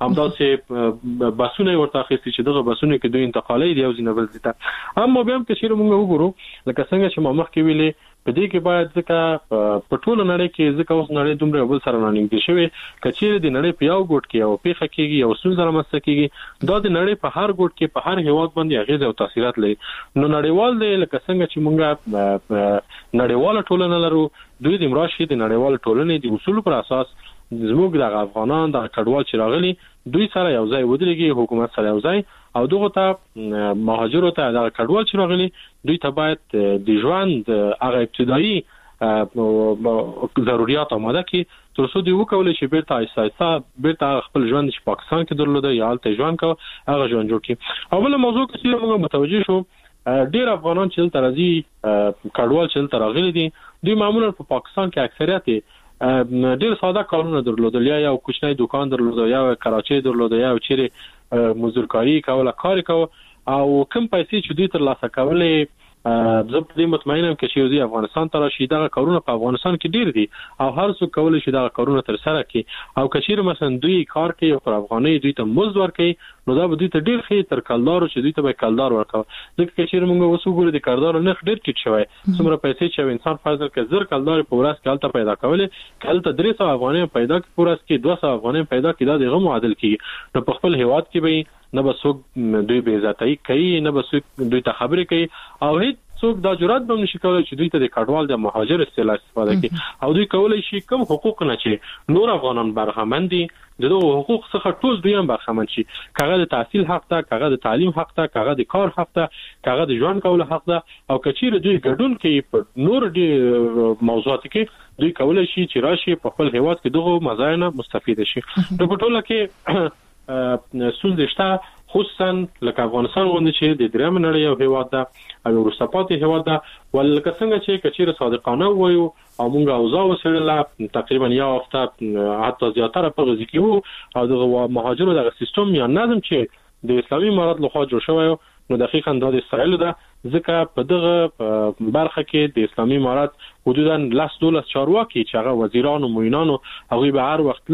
همداسې بسونه ورته اخیستي چې دغه بسونه کې دوی انتقالوي د یو ځای نه بل ځای ته. اما بیا هم که چېرې موږ وګورو لکه څنګه چې ما مخکې ویلې په دې کې باید ځکه په ټوله نړۍ کې ځکه اوس نړۍ دومره یو بل سره رانږدې شوې، که چېرې د نړۍ په یو ګوټ کې یو پیښه کېږي، یو ستونزه رامنځته کېږي، دا د نړۍ په هر ګوټ کې په هر هېواد باندې اغېزې او تاثیرات لري. نو نړیوال دی لکه څنګه چې موږ نړیواله ټولنه لرو، دوی د مراشي د نړیواله ټولنې د اصولو پر اساس زموږ د افغانان د کډوال چې راغلي دوی سره یو ځای ودرېږي، حکومت سره یو ځای او دغه ته مهاجرو ته د کډوال چې راغلي دوی ته باید د ژوند هغه ابتدایي ضرورت آماده کړي ترڅو دوی وکولای شي بیرته آهسته آهسته بیرته خپل ژوند چې پاکستان کې درلوده یا هلته ژوند کوي هغه ژوند جوړ کړي. او بل موضوع چې موږ متوجه شو ډیر افغانان چې دلته راځي کډوال چې دلته راغلي دي دوی معمولا په پاکستان کې اکثریت ډیر ساده کارونه درلودل، یا یو کوچنی دکان درلوده، یا کراچۍ درلوده، یا چیرې مزدورکاری کوله، کار کوله او کم پیسې چې دوی ترلاسه کولې زه په دې مطمئن یم چې یو افغانستان ته راشي دغه کارونه په افغانستان کې ډیر دي او هر څوک کولی شي دغه کارونه تر سره کړي او که چیرې مثلا دوی کار کوي او پر افغانۍ دوی ته مزد ورکوي نو دا به دوی ته ډیر ښه تر کلدارو چې دوی ته به کلدار ورکوي. ځکه که چیرې موږ اوس وګورو د کلدارو نرخ ډیر ټیټ شوی، څومره پیسې چې انسان فرض کړي زر کلدار په ورځ کې هلته پیدا کولې که هلته درې سوه افغانۍ پیدا کړي په ورځ کې دوه سوه افغانۍ پیدا کړي دا د هغه معادل کېږي. نو په خپل هیواد کې به نه به څوک دوی بې عزتي کوي، نه به څوک دوی ته خبرې کوي او هیڅ څوک دا جرأت به نشي کولای چې دوی ته د کډوال د مهاجر اصطلاح استفاده کړي او دوی کولای شي کوم حقوق نه چې نور افغانان برخمن دي دغه حقوق څخه ټول دوی هم برخمن شي، کاغه د تحصیل حق ته، کاغه د تعلیم حق ته، کاغه د کار حق ته، کاغه د ژوند کولو حق ده او کچیر دوی ګډون کوي په نور دي موضوعات کې دوی کولای شي چې راشي په خپل هیواد کې دغه مزایا نه مستفید شي. په ټوله کې ستونزې شته خصوصا لکه افغانستان غوندې چې د درېیمې نړۍ یو هیواد ده او وروسته پاتې هیواد ده، ولکه څنګه چې کچېره صادقانه ووایو او موږ اوضاع وڅېړله تقریبا یو هفته حتی زیاتره په غزي کې وو او دغه مهاجرو دغه سیستم یا نظم چې د اسلامي امارات لخوا جوړ شوی نو دقیقاً دا د اسرائیلو ده، ځکه په دغه برخه کې د اسلامي امارات حدودا لس دولس چارواکي چې هغه وزیران او معینان هغوی به هر وخت تلل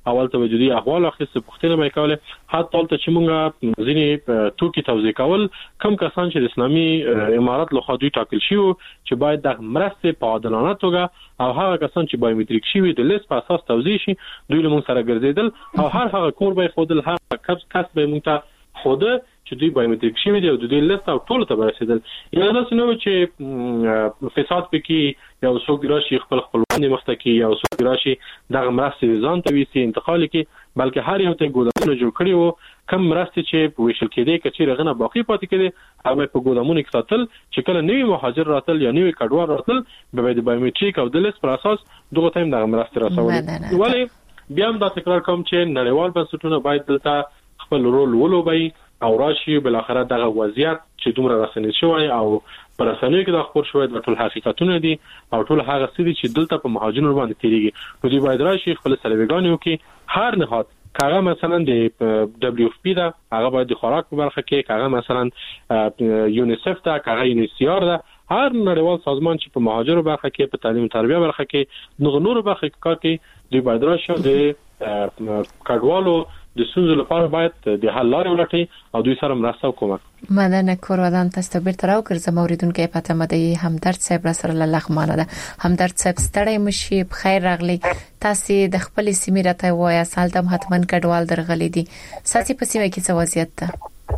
اول ته وجودي احوال اخیسته پوښتنه به کوله حتی تل چې موږ ځینې توکي توزیع کول کم کسان چې د اسلامي امارات لخوا دوی ټاکل شي چې باید د مرستې په عادلانه توګه او هغه کسان چې بایومټریک شي د لیست په اساس توزیع شي دوی له موږ سره ګرځیدل او هر هغه کور به خودل هغه کس به موږ ته خوده چې دوی بایومټریک شي دی او دوی لیست او ټول ته رسیدل یا دا څنګه چې فساد پکې یو څوک راشي خپل خپلوان مخته کې یو څوک راشي د مرستې ځان ته ویسي انتقال کې بلکې هر یو ته ګودامونه جوړ کړي وو کم مرستې چې په ویشل کېدې کچې رغنه باقی پاتې کېدې هغه په ګودامونو کې ساتل چې کله نوی مهاجر راتل یا نوی کډوال راتل به د بایومټریک او د لیست پر اساس دغه تایم د مرستې راسول ولی بیا هم دا تکرار کوم چې نړیوال بنسټونه باید دلته خپل رول ولوبي او راشي بل اخر دغه وضعیت چې دومره رسنۍ شوی او پر رسنۍ کې د خبر شوی د ټول حقیقتونه دي او ټول هغه څه دي چې دلته په مهاجرینو باندې تیریږي نو دوی باید راشي خپل سرویګانیو کې هر نهاد کاغه مثلا د دبليو اف پی دا هغه باید د خوراک په برخه کې کاغه مثلا یونیسف دا کاغه یونیسیار دا هر نړیوال سازمان چې په مهاجرو برخه کې په تعلیم او تربیه برخه کې نو نور برخه کې کار کوي دوی باید راشي د کډوالو د سونزو لپاره باید د حل لارې ولټي او دوی سره مرسته وکړي مننه کورودان تاسو ته بیرته راوګرځم اوریدونکو په تمه دی همدرد صاحب را سره له لغمانه ده همدرد صاحب ستړی مشي په خیر راغلی تاسو د خپل سیمې راته وایي سالتم حتمن کډوال درغلي دي ساسي په سیمه کې څه وضعیت ده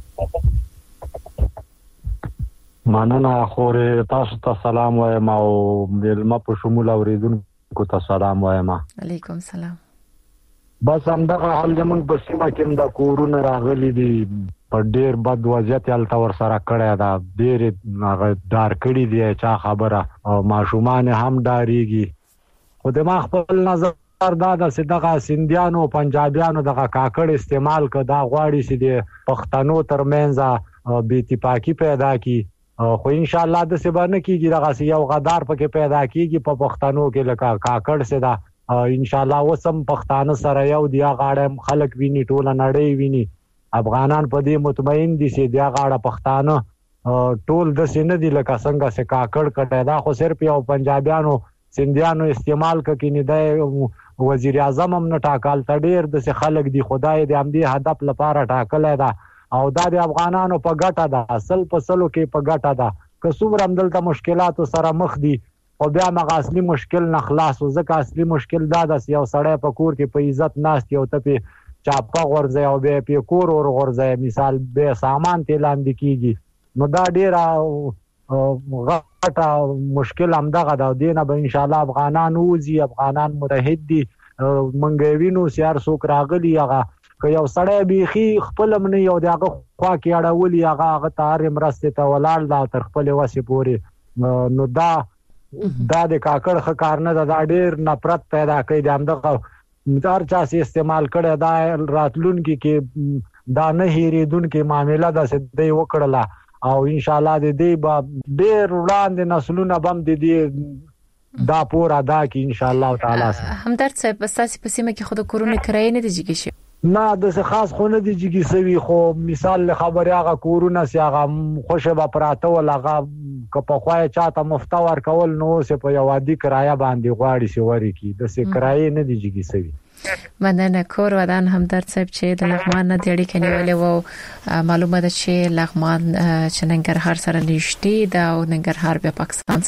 مننه خورې تاسو ته سلام وایم او ملما په شمول اوریدونکو ته سلام وایم علیکم سلام بس همدغه حال زمونږ په سیمه کې د کورونه راغلي دي په ډېر بد وضعیت هلته ورسره کړی ده ډېرې هغه ډار کړي دي چا خبره او ماشومان هم ډارېږي خو د ما خپل نظر دا ده چې دغه سیندیانو پنجابیانو دغه کاکړ استعمال که دا غواړي چې د پښتنو ترمنځ بې اتفاقي پیدا کړي خو انشاءالله داسې به نه کېږي دغسې یو غدار پکې پیدا کېږي په پښتنو کې لکه کاکړ چې ده ان شاء الله وسم پښتانه سره یو دی غاړه خلک ویني ټول نړۍ ویني افغانان په دې مطمئن دي چې دی غاړه پښتانه ټول د سینې دی لکه څنګه چې کاکړ کټه دا خو صرف یو پنجابیانو سندیانو استعمال کوي نه دی وزیر اعظم هم نه ټاکل تډیر د خلک دی خدای دې هم دې هدف لپاره ټاکل دا او دا د افغانانو په ګټه ده اصل په سلو کې په ګټه ده که څومره دلته مشکلات سره مخ دي او بیا مغه اصلي مشکل نه خلاص او ځکه اصلي مشکل دا د یو سړی په کور کې په عزت ناست یو ته په چاپا غورځي او به په کور اور غورځي مثال به سامان تلاند کیږي نو دا ډیر غټه مشکل هم دغه د دینه به ان شاء الله افغانان وزي افغانان متحد دي منګ وینو سیار سوک راغلی هغه که یو سړی بيخي خپل من یو دغه خوا کې اړولي هغه هغه تار مرسته ته ولاړ دا تر خپل وسه پوري نو دا دا د کاکړ خ کار نه دا ډیر نفرت پیدا کوي د همدغه دار چا سي استعمال کړي دا راتلون کې کې دا نه هېریدون کې معاملې دا سدې وکړه او ان شاء الله د دې به ډیر وړاندې نسلونه بم د دې دا پور ادا کی ان شاء الله تعالی همدرد صاحب اساسي په سیمه کې خود کورونه کرای نه دي جګی شي نه د خاص خونه دي جګی سوي خو مثال له خبره هغه کورونه سي هغه خوشه به پراته ولغه که په خوای چاته مفتا ور کول نو سه په یو عادي کرایه باندې غواړي شي وری کی د سه کرایه نه دي جګی سوي مننه کور ودان همدرد صاحب چې د لغمان نه دیړي کنيولې وو معلومه ده چې لغمان چې ننګرهار سره نشتی دا او ننګرهار به پاکستان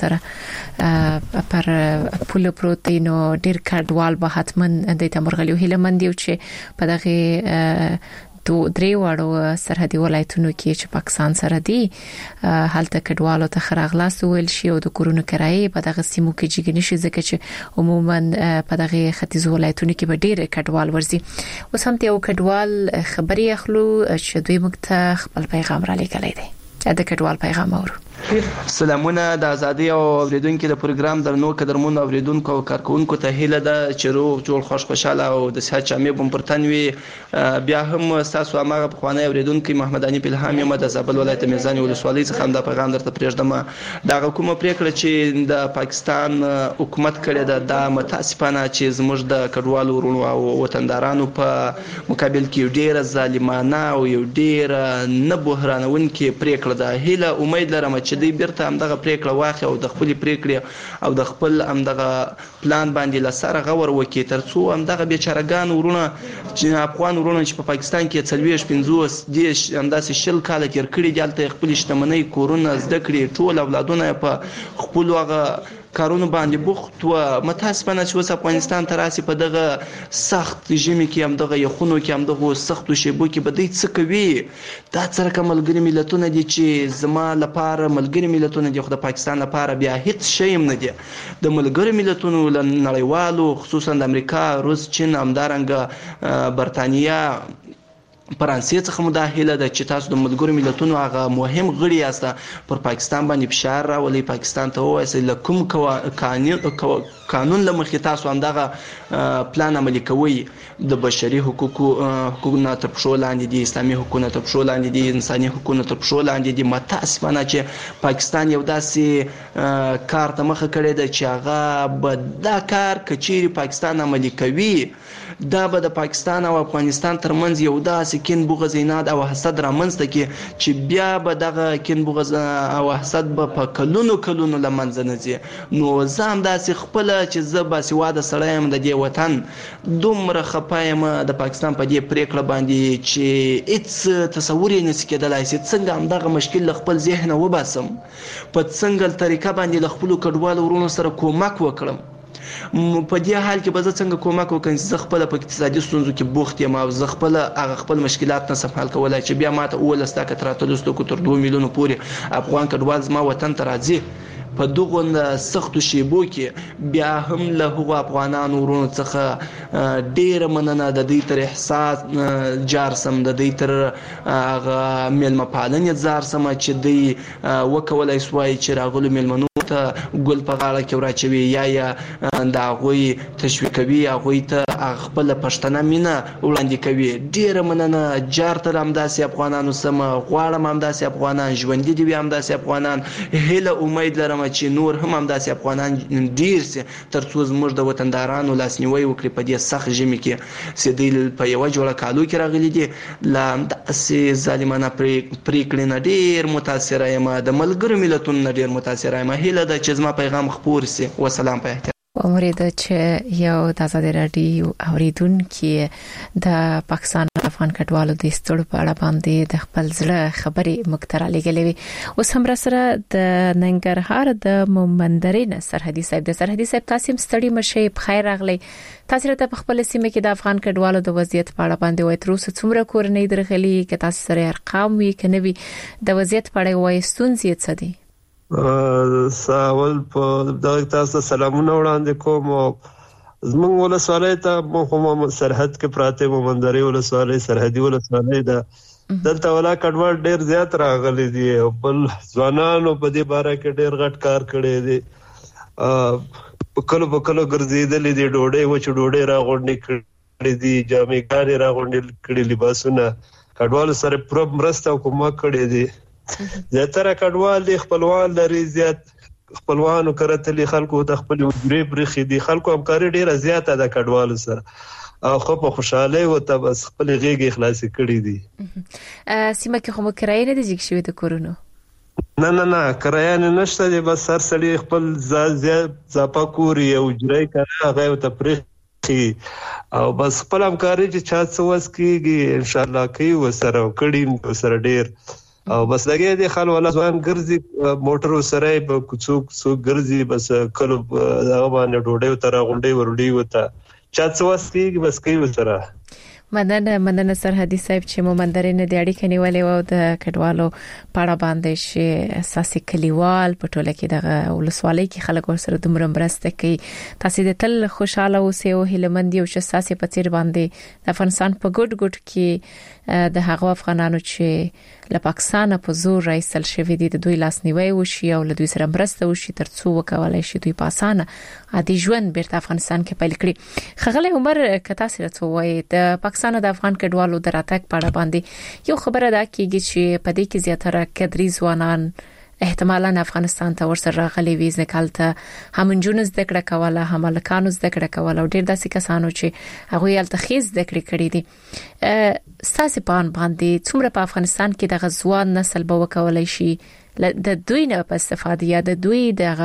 سره پر پوله پروتینو ډیر کډوال به حتمن د تمرغلیو هلمند یو چې په دغه دو درې وړو سرحدي ولایتونو کې چې پاکستان سره دي حالت کډوالو ته خراغلاس ویل شي او د کورونو کرایې په دغه سیمو کې جګ نشي ځکه چې عموما په دغه ختیځ ولایتونو کې به ډېر کډوال ورزي اوس هم ته یو کډوال خبري اخلو چې دوی مکته خپل پیغام را لیکلی دی چې د کډوال پیغام اورو سلامونه د ازادي او اوریدونکو د پروګرام درنو قدرمن اوریدونکو او کارکونکو ته هیله ده چې روغ جوړ خوش خوشاله او د صحت چامې بم پرتنوي بیا هم تاسو هغه خوانه اوریدونکو محمد انیب الهام یم د زابل ولایت میزان ولسوالۍ څخه د پیغام درته پرېږدم د حکومت پریکړه چې د پاکستان حکومت کړی ده د متاسفانه چې زموږ د کډوالو ورونو او وطندارانو په مقابل کې ډیره ظالمانه او یو ډیره نه بهرانونکې پریکړه ده هیله امید لرم چې دوی بیرته همدغه پریکړه واخلي او د خپل پریکړې او د خپل همدغه پلان باندې لسره غور وکړي ترڅو همدغه بیچارهګان ورونه چې افغان ورونه چې په پاکستان کې څلويش پنځوس دیش همداسې شل کال تیر کړي دلته خپل شتمنۍ کورونه زده کړي ټول اولادونه په خپل هغه کارونه باندې بوخت و متاسفانه چې اوس افغانستان ته راسي په دغه سخت ژمي کې هم دغه یخونو کې هم دغه سختو شیبو کې به دوی څه کوي دا څرکه ملګري ملتونه دي چې زما لپاره ملګري ملتونه دي خو د پاکستان لپاره بیا هیڅ شی هم نه دي د ملګري ملتونو نړیوالو خصوصا د امریکا روس چین همدارنګه برتانیا فرانسې څخه مداخله ده چې تاسو د ملګرو ملتونو هغه مهم غړي یاست پر پاکستان باندې فشار راولي پاکستان ته وایي چې کوم قانون لمخې تاسو همدغه پلان عملي کوي د بشري حقوقو حقوقو تر پښو لاندې دي اسلامي حقوقو تر پښو لاندې دي انساني حقوقو تر پښو لاندې دي متاسفانه چې پاکستان یو داسې کار ته مخه کړی دی چې هغه به دا کار کچېرې پاکستان عملي کوي دا به د پاکستان او افغانستان ترمنځ یو داسې کین بغض عناد او حسد رامنځته کې چې بیا به دغه کین بغض او حسد به په کلونو کلونو لمنځه نه ځي نو زه هم داسې خپله چې زه باسواده سړی یم د دې وطن دومره خفه یم د پاکستان په دې پریکړه باندې چې هېڅ تصور یې نشي کېدلی چې څنګه همدغه مشکل له خپل ذهنه وباسم په څنګه طریقه باندې له خپلو کډوالو ورونو سره کومک وکړم په دې حال کې به زه څنګه کومک وکړم چې زه خپله په اقتصادي ستونزو کې بوخت یم او زه خپله هغه خپل مشکلات نسم حل کولی چې بیا ماته اوولس تا که تر اتلس توکو تر دوه میلیونو پورې افغان کډوال زما وطن ته راځي په دغه سختو شیبو کې بیا هم له هغو افغانانو ورونو څخه ډیره مننه د دوی تر احساس جار سم د دوی تر هغه میلمه پالنې ځار سم چې دوی وکولی سوای چې راغلو میلمنو ته ګل په غاړه کې وراچوي یا یا د هغوی تشویقوي هغوی ته خپله پښتنه مینه وړاندې کوي ډیره مننه جار تر همداسې افغانانو سم غواړم همداسې افغانان ژوندي دي وي همداسې افغانان هیله امید لرم چې نور هم همداسې افغانان ډیر سي ترڅو زموږ د وطندارانو لاسنیوی وکړي په دې سخت ژمي کې چې دوی په یوه جوړه کالو کې راغلي دي له همداسې ظالمانه پریکړې نه ډیر متاثره یم د ملګرو ملتونو نه ډیر متاثره یم هیله ده چې زما پیغام خپور سي وسلام په احترام امیده چې یو د آزادۍ راډیو اوریدونکو د پاکستان افغان کډوالو د ستړو په اړه باندې د خپل زړه خبرې مکتره لګلې وي اوس هم را سره د ننګرهار د مومندرین سرحدي صاحب د سرحدي صاحب تاسو ستړي مشه په خیر راغلي تاسو ته په خپل سیمه کې د افغان کډوالو د وضعیت په اړه باندې وایي تر اوسه څومره کورنۍ درغلي کې تاسو سره ارقام وي کنه وي د وضعیت په اړه وایي ستونزې څه دي ساول په دغه تاسو سلامونه وړاندې کوم زموږ ولسوالۍ ته مو سرحد کې پراته مومندري ولسوالۍ سرحدي ولسوالۍ ده دلته ولا کډوال ډیر زیات راغلي دي او بل ځوانانو په دې باره کې ډیر غټ کار کړی دي په کلو په کلو ګرځېدلې دي ډوډۍ و چې ډوډۍ راغونډې کړې دي جامې ګانې راغونډې کړې لباسونه کډوال سره پوره مرسته او کومک کړی دي زیاتره کډوال دي خپلوان لري زیات خپلوانو کرتلي خلکو د خپل وګړي برخي دي خلکو همکاري ډیره زیاته ده کډوالو سره او خو په خوشاله و ته بس خپل غیږ اخلاصي کړی دي سیمه کې کوم کرای نه دي چې شوی د کورونو نه نه نه کرای نه نشته دي بس سر سړي خپل زیات زاپا کوري او جړای کنه هغه ته پرخي او بس خپل همکاري چې چا څه وس کیږي ان شاء الله کوي وسره کړي وسره ډیر او بس لګي دي خل ولا ځوان ګرځي موټر سره په کوڅو سو ګرځي بس کلو دا باندې ډوډۍ تر غونډي ورډي وته چا څه وسکي بس کوي وسره مننه مننه سرحدي صاحب چې مومندرین د اړیکې نیولې و د کډوالو پاړه باندې چې اساسي کلیوال په ټوله کې د ولسوالۍ کې خلک ورسره د مرسته کوي تاسو د تل خوشاله اوسئ او هیلمند یو چې اساسي په تیر باندې د افغانستان په ګډ ګډ کې د هغو افغانانو چې له پاکستان په زور رایسل شوی دي د دوی لاسنیوي وشي او له دوی سره مرسته وشي ترڅو وکولای شي دوی په اسانه عادي ژوند بیرته افغانستان کې پیل کړي خغله عمر کتا سره څوي د پاکستان د افغان کډوالو د راتګ په اړه باندې یو خبره ده کیږي چې په دې کې زیاتره کډري ځوانان احتمالاً افغانستان ته ورسره راغلي وي ځکه همنجون زده کړه کوله هملکانو زده کړه کوله او ډیر داسې کسانو چې هغه یې تخصیص زده کړې کړې دي ساسي پان باندې څومره په افغانستان کې د غزوان نسل به وکولای شي د دوی نه په استفاده یا د دوی د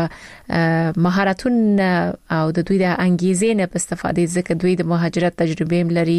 مهارتونو او د دوی د انګیزې نه په استفاده ځکه دوی د مهاجرت تجربه لري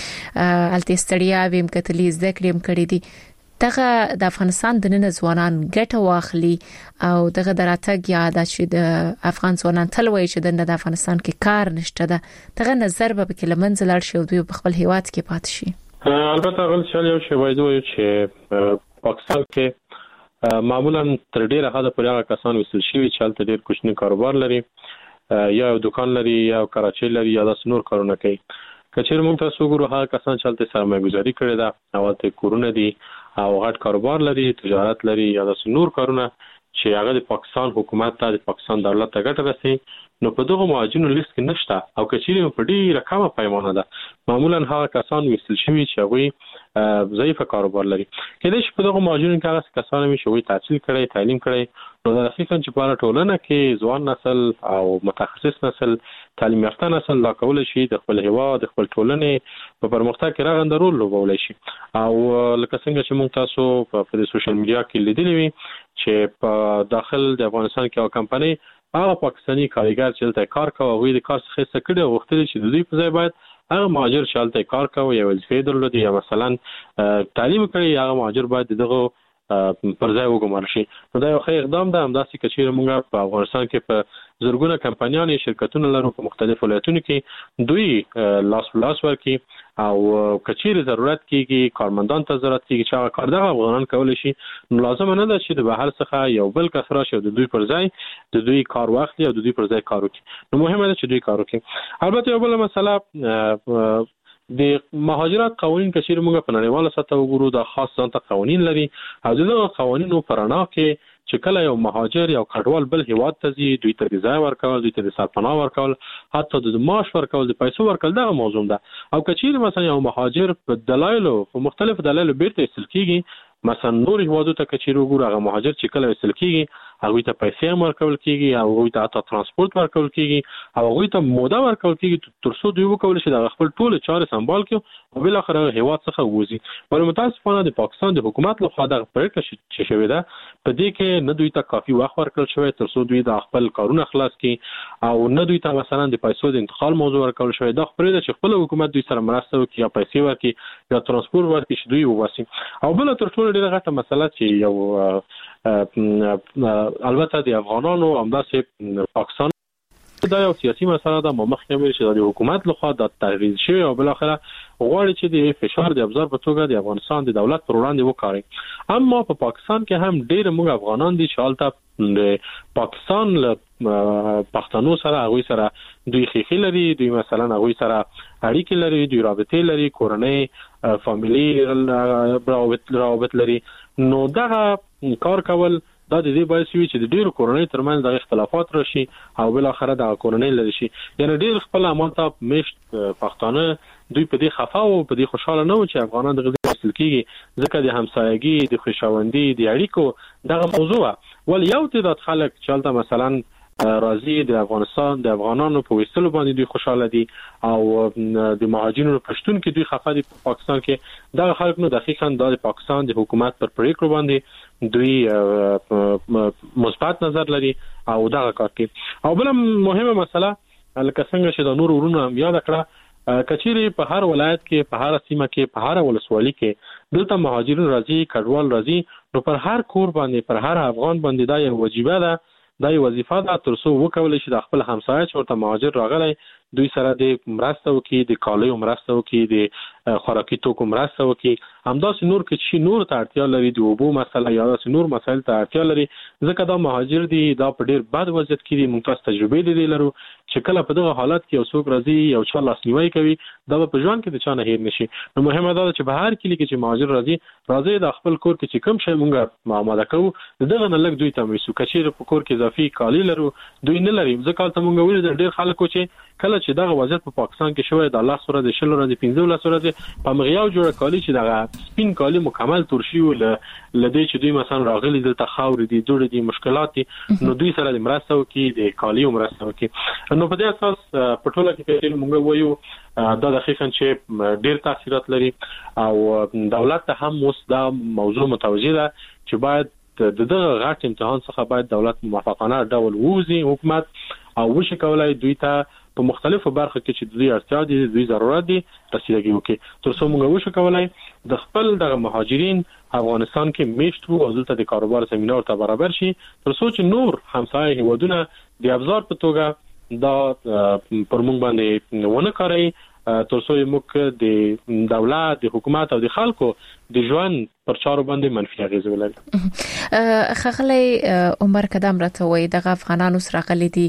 الته ستړیا ویم کتلی زده کړم کړې دي دغه د افغانستان د نن ځوانان ګټه واخلي او دغه دراتګ یا د چې د افغان ځوانان تلوي چې د افغانستان کې کار نشته ده دغه نظر به کې لمنځه لاړ شي او دوی په خپل هیواد کې پات شي. البته غل شل یو شی وایي چې پاکستان کې معمولا تر ډیره حد پورې هغه کسان وسل شي چې حالت ډیر کوچنی کاروبار لري یا دکان لري یا کراچۍ لري یا د نور کارونه کوي. کچېر موږ تاسو ګورو هغه کسان چې حالت سرمایه‌ګذاري کړې ده او ته کورونه دي او غټ کاروبار لري تجارت لري یا د نور کارونه چې هغه د پاکستان حکومت ته د پاکستان دولت ته ګټه رسي نو په دغه مهاجرینو لیست کې نشته او کچېر په ډیره کمه پیمانه ده معمولا هغه کسان وسل شوي چې هغه ضعیف کاروبار لري کله چې په دغه مهاجرینو کې هغه کسان مې شوي تحصیل کړي تعلیم کړي نو د حقیقت چې په ټولنه کې ځوان نسل او متخصص نسل تعلیم یافته نسل لا کول شي د خپل هیواد د خپل ټولنې په پرمختګ کې راغند رول لوبولای شي او لکه څنګه چې موږ تاسو په سوشل میډیا کې لیدلې وي چې په داخل د افغانستان کې یو کمپنی هغه پاکستانی کارګر چې تل کار کوي او د کار څخه څه کړي وختلي چې د دوی په ځای باید هغه مهاجر چې تل کار کوي یا وظیفه درلودي یا مثلا تعلیم کوي هغه مهاجر باید دغه پر ځای وګمارل شي. نو دا یو ښه اقدام ده همداسې کچېر موږ په افغانستان کې په زرګونه کمپنیانې شرکتونه لرو په مختلفو ولایتونو کې دوی لاس لاس ورکي او کچېر ضرورت کېږي کارمندان ته ضرورت کېږي چې هغه کار دغه افغانان کول شي نو لازم نه ده چې د بهر څخه یو بل کس راشي د دوی پر ځای د دوی کار واخلي او د دوی پر ځای کار وکړي. نو مهمه ده چې دوی کار وکړي. البته یو بل مسله د مهاجرت قوانین کچېر موږ په نړیواله سطح وګورو دا خاص ځانته قوانین لري او دغه قوانینو پرانا کې چې کله یو مهاجر یو کډوال بل هیواد ته ځي دوی ته ځای ورکول دوی ته سرپناه ورکول حتی د معاش ورکول د پیسو ورکول دغه موضوع ده او کچېر مثلا یو مهاجر په دلایلو په مختلفو دلایلو بیرته استل کیږي مثلا نور هیوادو ته کچېر وګورو هغه مهاجر چې کله استل کیږي هغه ته پیسې ورکول کیږي او هغه ته حتی ترانسپورت ورکول کیږي او هغه ته موده ورکول کیږي تر څو دوی وکول شي د خپل ټول چارې سمبال کړي او بل اخر هیواد څخه وځي. ولې متاسفانه د پاکستان د حکومت لخوا د پریکړه چې شوې ده په دې کې نه دوی ته کافي وخت ورکړل شوی تر څو دوی د خپل کارونه خلاص کړي او نه دوی ته مثلا د پیسو د انتقال موضوع ورکول شوی دا خبره ده چې خپل حکومت دوی سره مرسته وکړي یا پیسې ورکړي یا ترانسپورت ورکړي چې دوی وواسي. او بل تر ټولو ډیره غټه مسله چې یو البته د افغانانو همداسې پاکستان دا یو سیاسي مسله ده ما مخکې ویل چې د حکومت لخوا د تغییر شوی او بل اخره غواړي چې د فشار د ابزار په توګه د افغانستان د دولت پر وړاندې وکړي. اما په پاکستان کې هم ډېر موږ افغانان دي چې حالت د پاکستان له پښتنو سره هغه سره دوی خېخي لري دوی مثلا هغه سره اړیکې لري دوی رابطې لري کورنۍ فاميلي روابط لري نو دا کار کول دا د دې باعث وي چې د ډیرو کورنۍ ترمنځ د اختلافات راشي او بل اخره د کورنۍ لري شي یعنی ډیر خپل امانت مشت پښتانه دوی په دې خفا او په دې خوشاله نه و چې افغانان د غږ حاصل کیږي ځکه د همسایګي د خوشاوندي د اړیکو دغه موضوع ول یو تعداد خلک چې مثلا راځي د افغانستان د افغانانو په وسیله باندې دوی خوشاله دي او د مهاجرینو پښتون کې دوی خفه دي په پاکستان کې دا خلک نو دقیقاً د پاکستان د حکومت پر پریکړو باندې دوی مثبت نظر لري او دا کار کوي. او بل مهمه مسله لکه څنګه چې د نور ورونو یاد کړه کچېری په هر ولایت کې په هر سیمه کې په هر ولسوالۍ کې دلته مهاجرین راځي کډوال راځي نو پر هر کور باندې پر هر افغان باندې دا یو واجبہ ده دا یو وظیفه ده تر څو وکول شي د خپل همسایه چې ورته مهاجر راغلی دوی سره د مرسته وکړي د کالیو مرسته وکړي د خوراکي توکو مرسته وکړي همداسې نور کې چې نور ته اړتیا لري د اوبو مسله یا داسې نور مسایل ته اړتیا لري ځکه دا مهاجر دي دا په ډېر بد وضعیت کې دي موږ تاسو تجربه دي لرو چې کله په دغه حالت کې یو څوک راځي یو چا لاسنیوي کوي دا په ژوند کې د چا نه هیر نشي. نو مهمه ده چې به هر کلی کې چې مهاجر راځي راځي د خپل کور کې چې کوم شی مونږه معامله کوو دغه نه لګ دوی ته وایو کچیر په کور کې اضافي کالی لرو دوی نه لري. ځکه ته مونږ ویل د ډیر خلکو چې کله چې دغه وضعیت په پاکستان کې شوی د الله سره د شل ورځې پنځه ولس ورځې په مغیاو جوړ کالی چې دغه سپین کالی مکمل ترشي ول لدې چې دوی مثلا راغلي دلته خاور دي جوړ دي مشکلات دي نو دوی سره د مرسته وکي د کالی مرسته وکي. نو په دې اساس په ټوله کې چې مونږ وایو دا دقیقاً چې ډیر تاثیرات لري او دولت ته هم اوس دا موضوع متوجه ده چې باید د دغه غټ امتحان څخه باید دولت موافقانه ډول ووزي حکومت او وشي کولای دوی ته په مختلفو برخو کې چې دوی اړتیا دي دوی ضرورت دي رسیدګي وکړي تر څو موږ وشو کولای د خپل د مهاجرین افغانستان کې میشت وو او دلته د کاروبار زمينه ورته برابر شي تر څو چې نور همسایه هیوادونه د ابزار په توګه دا پر موږ باندې ونه کوي تر څو موږ د دولت د حکومت او د خلکو د ژوند پر چارو باندې منفي اغیز ولري. خغلی عمر قدم راته وای د افغانانو سره غلي دي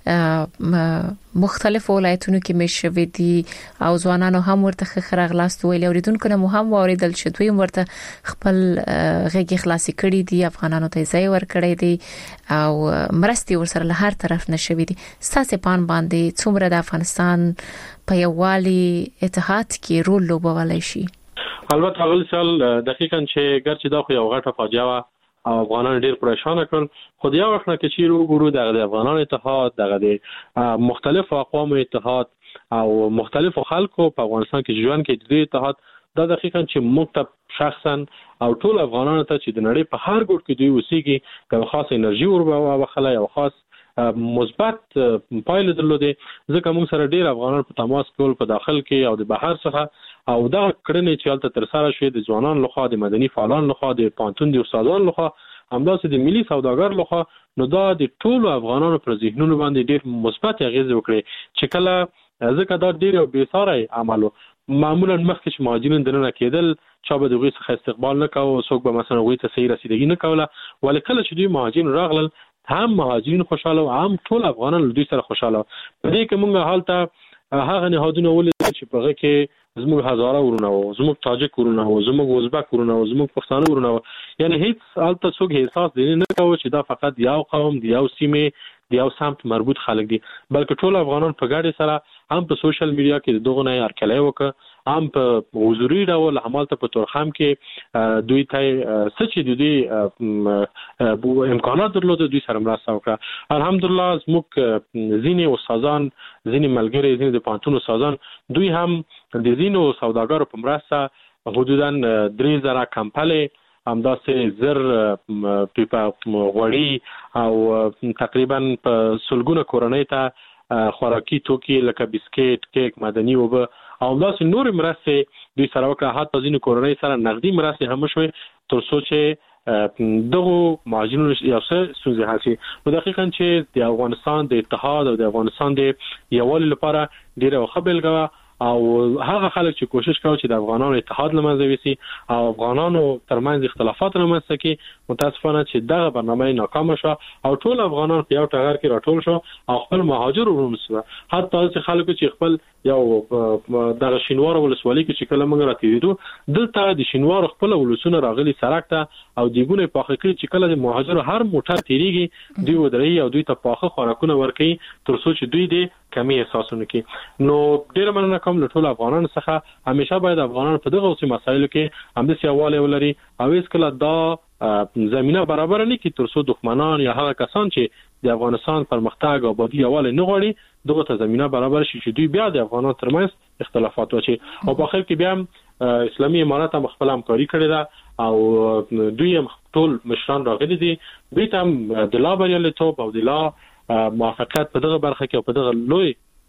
مختلف ولایتونو کې مشوي دي او ځوانانو هم ورته خرغلاست ویل اوریدونکو نه هم اوریدل شدوي ورته خپل غږی خلاصي کړي دي افغانانو ته ځای ور کړی دي او مرستي ورسره له هر طرف نشوي دي. ساسې پان باندې څومره د افغانستان په یووالي اتحاد کې رول لوبولای شي؟ البته اول سال دقیقاً چې ګرچې دا خو یو غټه فاجعه و او افغانان ډیر پریشان کړل خو یو وخت کې چې وګورو د افغانانو اتحاد دغه د مختلفو اقوام اتحاد او مختلفو خلکو په افغانستان کې ژوند کې د اتحاد دا دقیقاً چې مکتب شخصا او ټول افغانانو ته چې د نړۍ په هر ګوټ کې دوی اوسېږي د خاص انرژي ور وخلای او خاص مثبت پایله درلوده ځکه موږ سره ډیر افغانان په تماس کول په داخل کې او د بهر څخه او دا کړنې چې حالت تر سره شوې د ځوانان لخوا د مدني فعالان لخوا د پانتون د استادان لخوا همداسې د ملي سوداګر لخوا نو دا د ټولو افغانانو پر ذهنونو باندې ډیر مثبت اغیز وکړي چې کله ځکه دا ډیر بې ساري عملو معمولا مخکې چې مهاجرین دننه کېدل چا به دغه څخه استقبال نه کاوه څوک به مثلا غوي ته صحیح رسیدګي نه کوله ولې کله چې دوی مهاجرین راغلل هم مهاجرین خوشاله او هم ټول افغانان دوی سره خوشاله په دې کې موږ حالت هغه نهادونه ولې چې په هغه کې زموږ هزاره ورونه او زموږ تاجک ورونه او زموږ ازبک ورونه او زموږ پښتانه ورونه یعنی هیڅ حالت څوک احساس دی نه کوي چې دا فقط یو قوم دی یو سیمه دی یو سمت مربوط خلک دي بلکې ټول افغانان په ګډه سره هم په سوشل میډیا کې دغه نه ارکلای وکړه هم په حضوري ډول همالته په تورخم کې دوی ته سچ دي دوی امکانات درلوده دوی سره مرسته وکړه الحمدلله زموږ ځینی استادان ځینی ملګری ځینی د پانتون استادان دوی هم د ځینو سوداګرو په مرسته حدوداً درې زره کمپلې همداسې زر پیپا غوړي او تقریبا په سلګونه کورنۍ ته خوراکي توکي لکه بسکټ کیک مدني وبه او همداسې نور مرستې دوی سره وکړه حتی ځینې کورنۍ سره نقدي مرستې هم شوې تر څو چې دغه مهاجرینو یو څه ستونزې حل شي. نو دقیقاً چې د افغانستان د اتحاد او د افغانستان د یووالي لپاره ډېره ښه بیلګه او هغه خلک چې کوشش کوي چې د افغانانو اتحاد لمنځه ويسي او افغانانو ترمنځ اختلافات لمنځه کې متاسفانه چې دغه برنامه ناکام شو او ټول افغانان په یو ټغر کې راټول شو او خپل مهاجر ورونسو حتی چې خلکو چې خپل یو دغه شینوار ولسوالۍ کې چې کله موږ راتېدو دلته د شینوار خپل ولسونه راغلي سړک ته او دیګونه په حقیقت چې کله د مهاجر هر موټر تیریږي دوی ودري او دوی ته پاخه خوراکونه ورکي تر څو چې دوی د کمی احساسونه کې نو ډیر مننه کوم له ټول افغانانو څخه همیشه باید افغانان په دغه اوسې مسایلو کې همداسې یووالی ولري او هیڅ کله دا زمينه برابر نه کی تر څو دښمنان یا هغه کسان چې د افغانستان پرمختګ او آبادی یووالی نه غواړي دغه ته زمينه برابر شي چې دوی بیا د افغانانو ترمنځ اختلافات وشي او په اخر کې بیا اسلامي امارات هم خپل همکاري کړې ده او دوی هم ټول مشران راغلي دي دوی هم د لا بریالیتوب او د لا موافقت په دغه برخه کې او په دغه لوی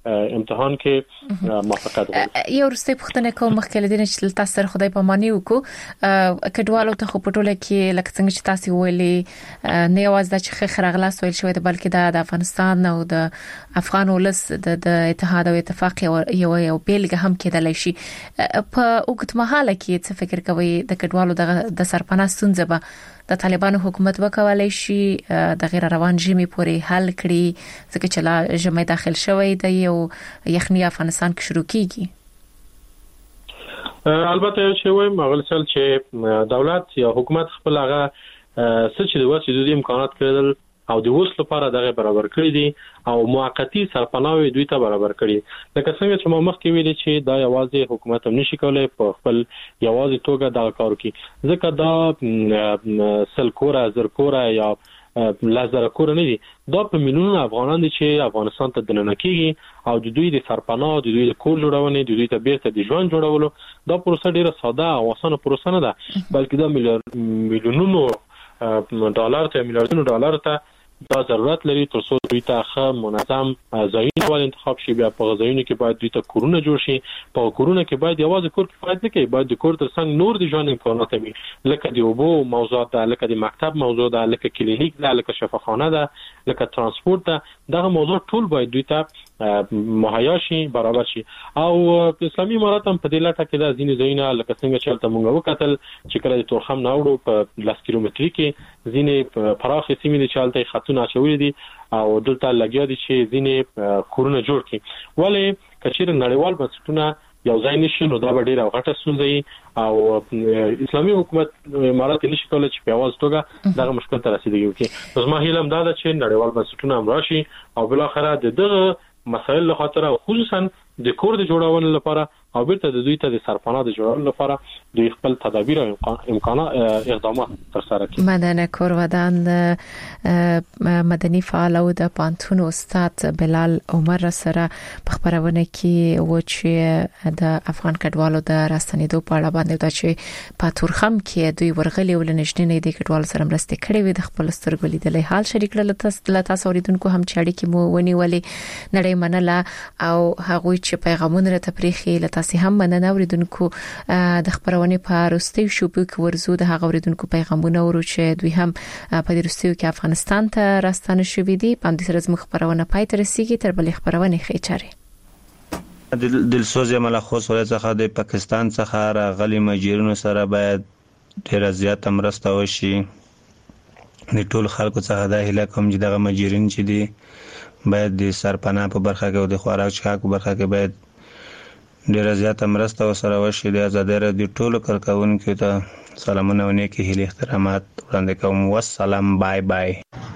امتحان کې موافقت غواړي. یو ورسته پوښتنه کوم مخکې لدین چې تاسو سره خدای په مانی وکړو کډوالو ته خو پټوله کې لکه څنګه چې تاسو ویلي نه یواز د چې خرغلاس ویل شوی بلکې د افغانستان او د افغان ولس د اتحاد او اتفاق یو یو بیلګه هم کېدلی شي. په وخت مهاله کې څه فکر کوي د کډوالو د سرپناه ستونزه به د طالبانو حکومت وکولای شي د غیر روان جمی پورې حل کړي ځکه چې لا جمعي داخل شوی دی او یخني افغانستان کې شروع کیږي؟ البته چې وایم غلسل چې دولت یا حکومت خپل هغه څه چې د وسې د امکانات کړل او د اوس لپاره دغه برابر کړی دي او موقتی سرپناه دوی ته برابر کړی. لکه څنګه چې ما مخکې ویلي چې دا یوازې حکومت هم نشي کولای په خپل یوازې توګه دا کار وکړي ځکه دا سلکوره زرکوره یا لزر کور نه دي. دا په میلیونونو افغانان دي چې افغانستان ته دننه کیږي او د دوی د سرپناه د دوی د کور جوړونې د دوی ته بیرته د ژوند جوړولو دا پروسه ډیره ساده او اسانه پروسه نه ده بلکې دا میلیونونو ډالر ته میلیارډونو ډالر ته دا ضرورت لري تر څو دوی ته ښه منظم ځایونه ول انتخاب شي. بیا په ځایونو کې باید دوی ته کورونه جوړ شي. په کورونه کې باید یوازې کور کفایت نه کوي باید د کور ترڅنګ نور د ژوند امکانات وي لکه د اوبو موضوعات ده لکه د مکتب موضوع ده لکه کلینیک ده لکه شفاخانه ده لکه ترانسپورت ده. دغه موضوع ټول باید دوی ته مهیا شي برابر شي. او اسلامي امارات هم په دې لټه کې د ځینې ځایونه لکه څنګه چې تل موږ وکتل چې کله د تورخم ناوړو په لاس کیلومتري کې ځینې پراخې سیمې د چالتې خطونه اچولې دي او دلته لګیا دي چې ځینې کورونه جوړ کړي ولې کچیر نړیوال بنسټونه یو ځای نشي نو دا به ډیره غټه ستونزه او اسلامي حکومت امارات نشي کولای چې په اواز توګه دغه مشکل ته رسیدګي وکړي. نو زما هیله هم دا ده چې نړیوال بنسټونه هم راشي او بل اخره د دغه مسایل له خاطر خصوصا د کور د جوړونې لپاره او بیرته د دوی ته د سرپناه د جوړولو لپاره دوی خپل تدابیر او امکانات اقدامات تر سره کوي. مدني کور ودان مدني فعال او د پانتون استاد بلال عمر سره په خبرونه کې و چې د افغان کډوالو د راستنېدو په اړه باندې دا چې په تورخم کې دوی ورغلي ولنشنې د کډوالو سره مرسته کړې وي د خپل سترګو لیدلې حال شریک کړل تاسو اوریدونکو هم چې اړیکې مو ونیولې نړۍ منله او هغه چې پیغامونه تفریخي لتاسي هم مننه اوریدونکو د خبرونه په وروستي شوبو کې ورزو د هغه اوریدونکو پیغامونه ورو چې دوی هم په دې وروستیو کې افغانستان ته راستانه شوې دي په دې سره زموږ خبرونه پای ته رسیدي تر بلې خبرونه خېچاري. دل دلسوز ملخص ولې څخه د پاکستان څخه راغلي مجیرونو سره باید ډیر زیات مرسته وشي. د ټول خلکو څخه د هله کوم چې دغه مجیرین چې دي باید د سرپناه په برخه کې او د خوراک چکا په برخه کې باید ډیر زیات مرسته وسره وشي. د آزادۍ رادیو ټولو کارکونکو ته سلامونه او نیکی هیله احترامات وړاندې کوم. والسلام بای بای.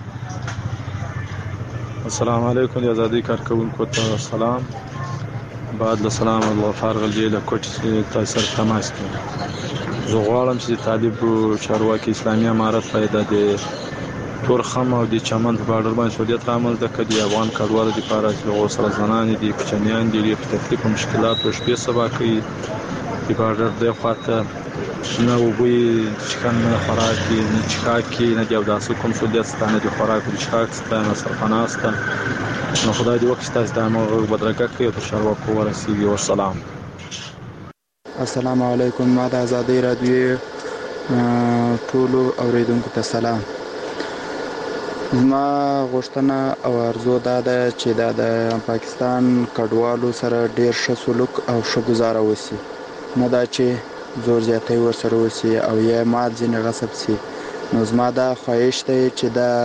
السلام علیکم د آزادۍ کارکونکو ته سلام. بعد له سلام الله فارغ الجیل کوچ تاسو سره تماس کوم. زه غواړم چې طالب چارواکي اسلامي امارت پیدا دي تورخم او د چمن په بارډر باندې سہولیت رامنځته کړي. افغان کډوالو لپاره چې غوسه زنان دي کوچنیان دي په تکلیف او مشکلات او شپې سبا کوي د بارډر د خواته نه وبوي چې کنه خوراک نه چکاکي نه د داسو کوم سہولیت ستانه د خوراک او چکاک ستانه سرپناست نو خدای دې وکړي تاسو د امر بدرګه کوي او شروع ورسیږي. والسلام. السلام علیکم. ما د آزادۍ رادیو ټولو اوریدونکو ته سلام. ما غوښتنه او ارزو دا ده چې دا د پاکستان کډوالو سره ډیر ښه سلوک او ښه گزاره وسی نه دا چې زور زیاتی ورسره وسی او یا مال ځینې غصب سي. نو زما دا خواهش دی چې دا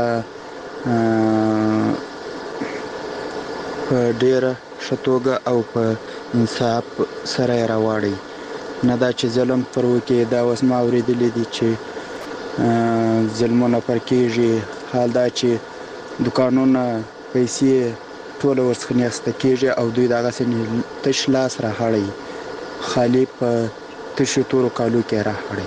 په ډیر ښه توګه او په انصاف سره راوړي نه دا چې ظلم پر وکي. دا اوس ما اوریدلې دي چې ظلمونه پر کېږي حال دا چې دکانونه پیسې ټول ورڅخه نیسته کېږي او دوی دغه سن تش لاس راهړي خالی په تشو تورو کالو کې راهړي.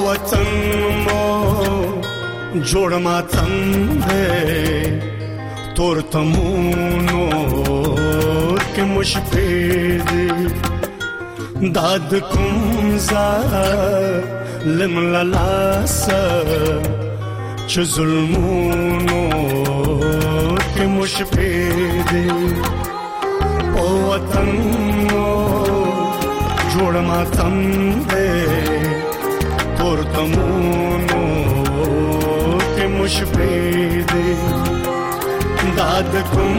وطن مو جوړ ماتم دې تور تمونو کې مشفې دې داد کوم ظالم لاس چې ظلمونو کې مشفې دې او وطن مو جوړ ماتم دې تور تمونو کې مشفې دې داد کوم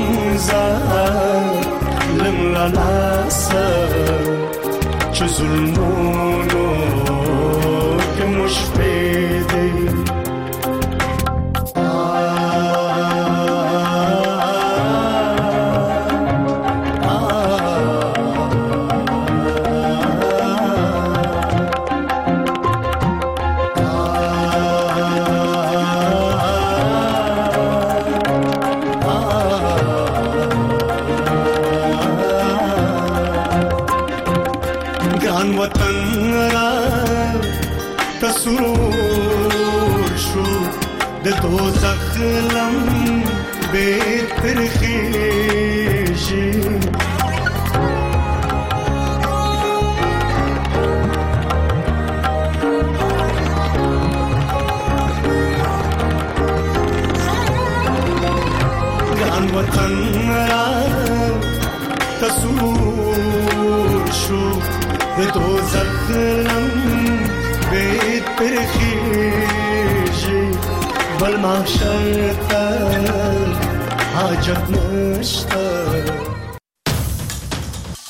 ظالم لاس چې ظلمونو کې مشفې دې سرور شو د دوزخ لم به ترخیشی ګران وطن را تسرور شو د دوزخ لم بیت پرخیجی بل محشر تا حاجت نشتا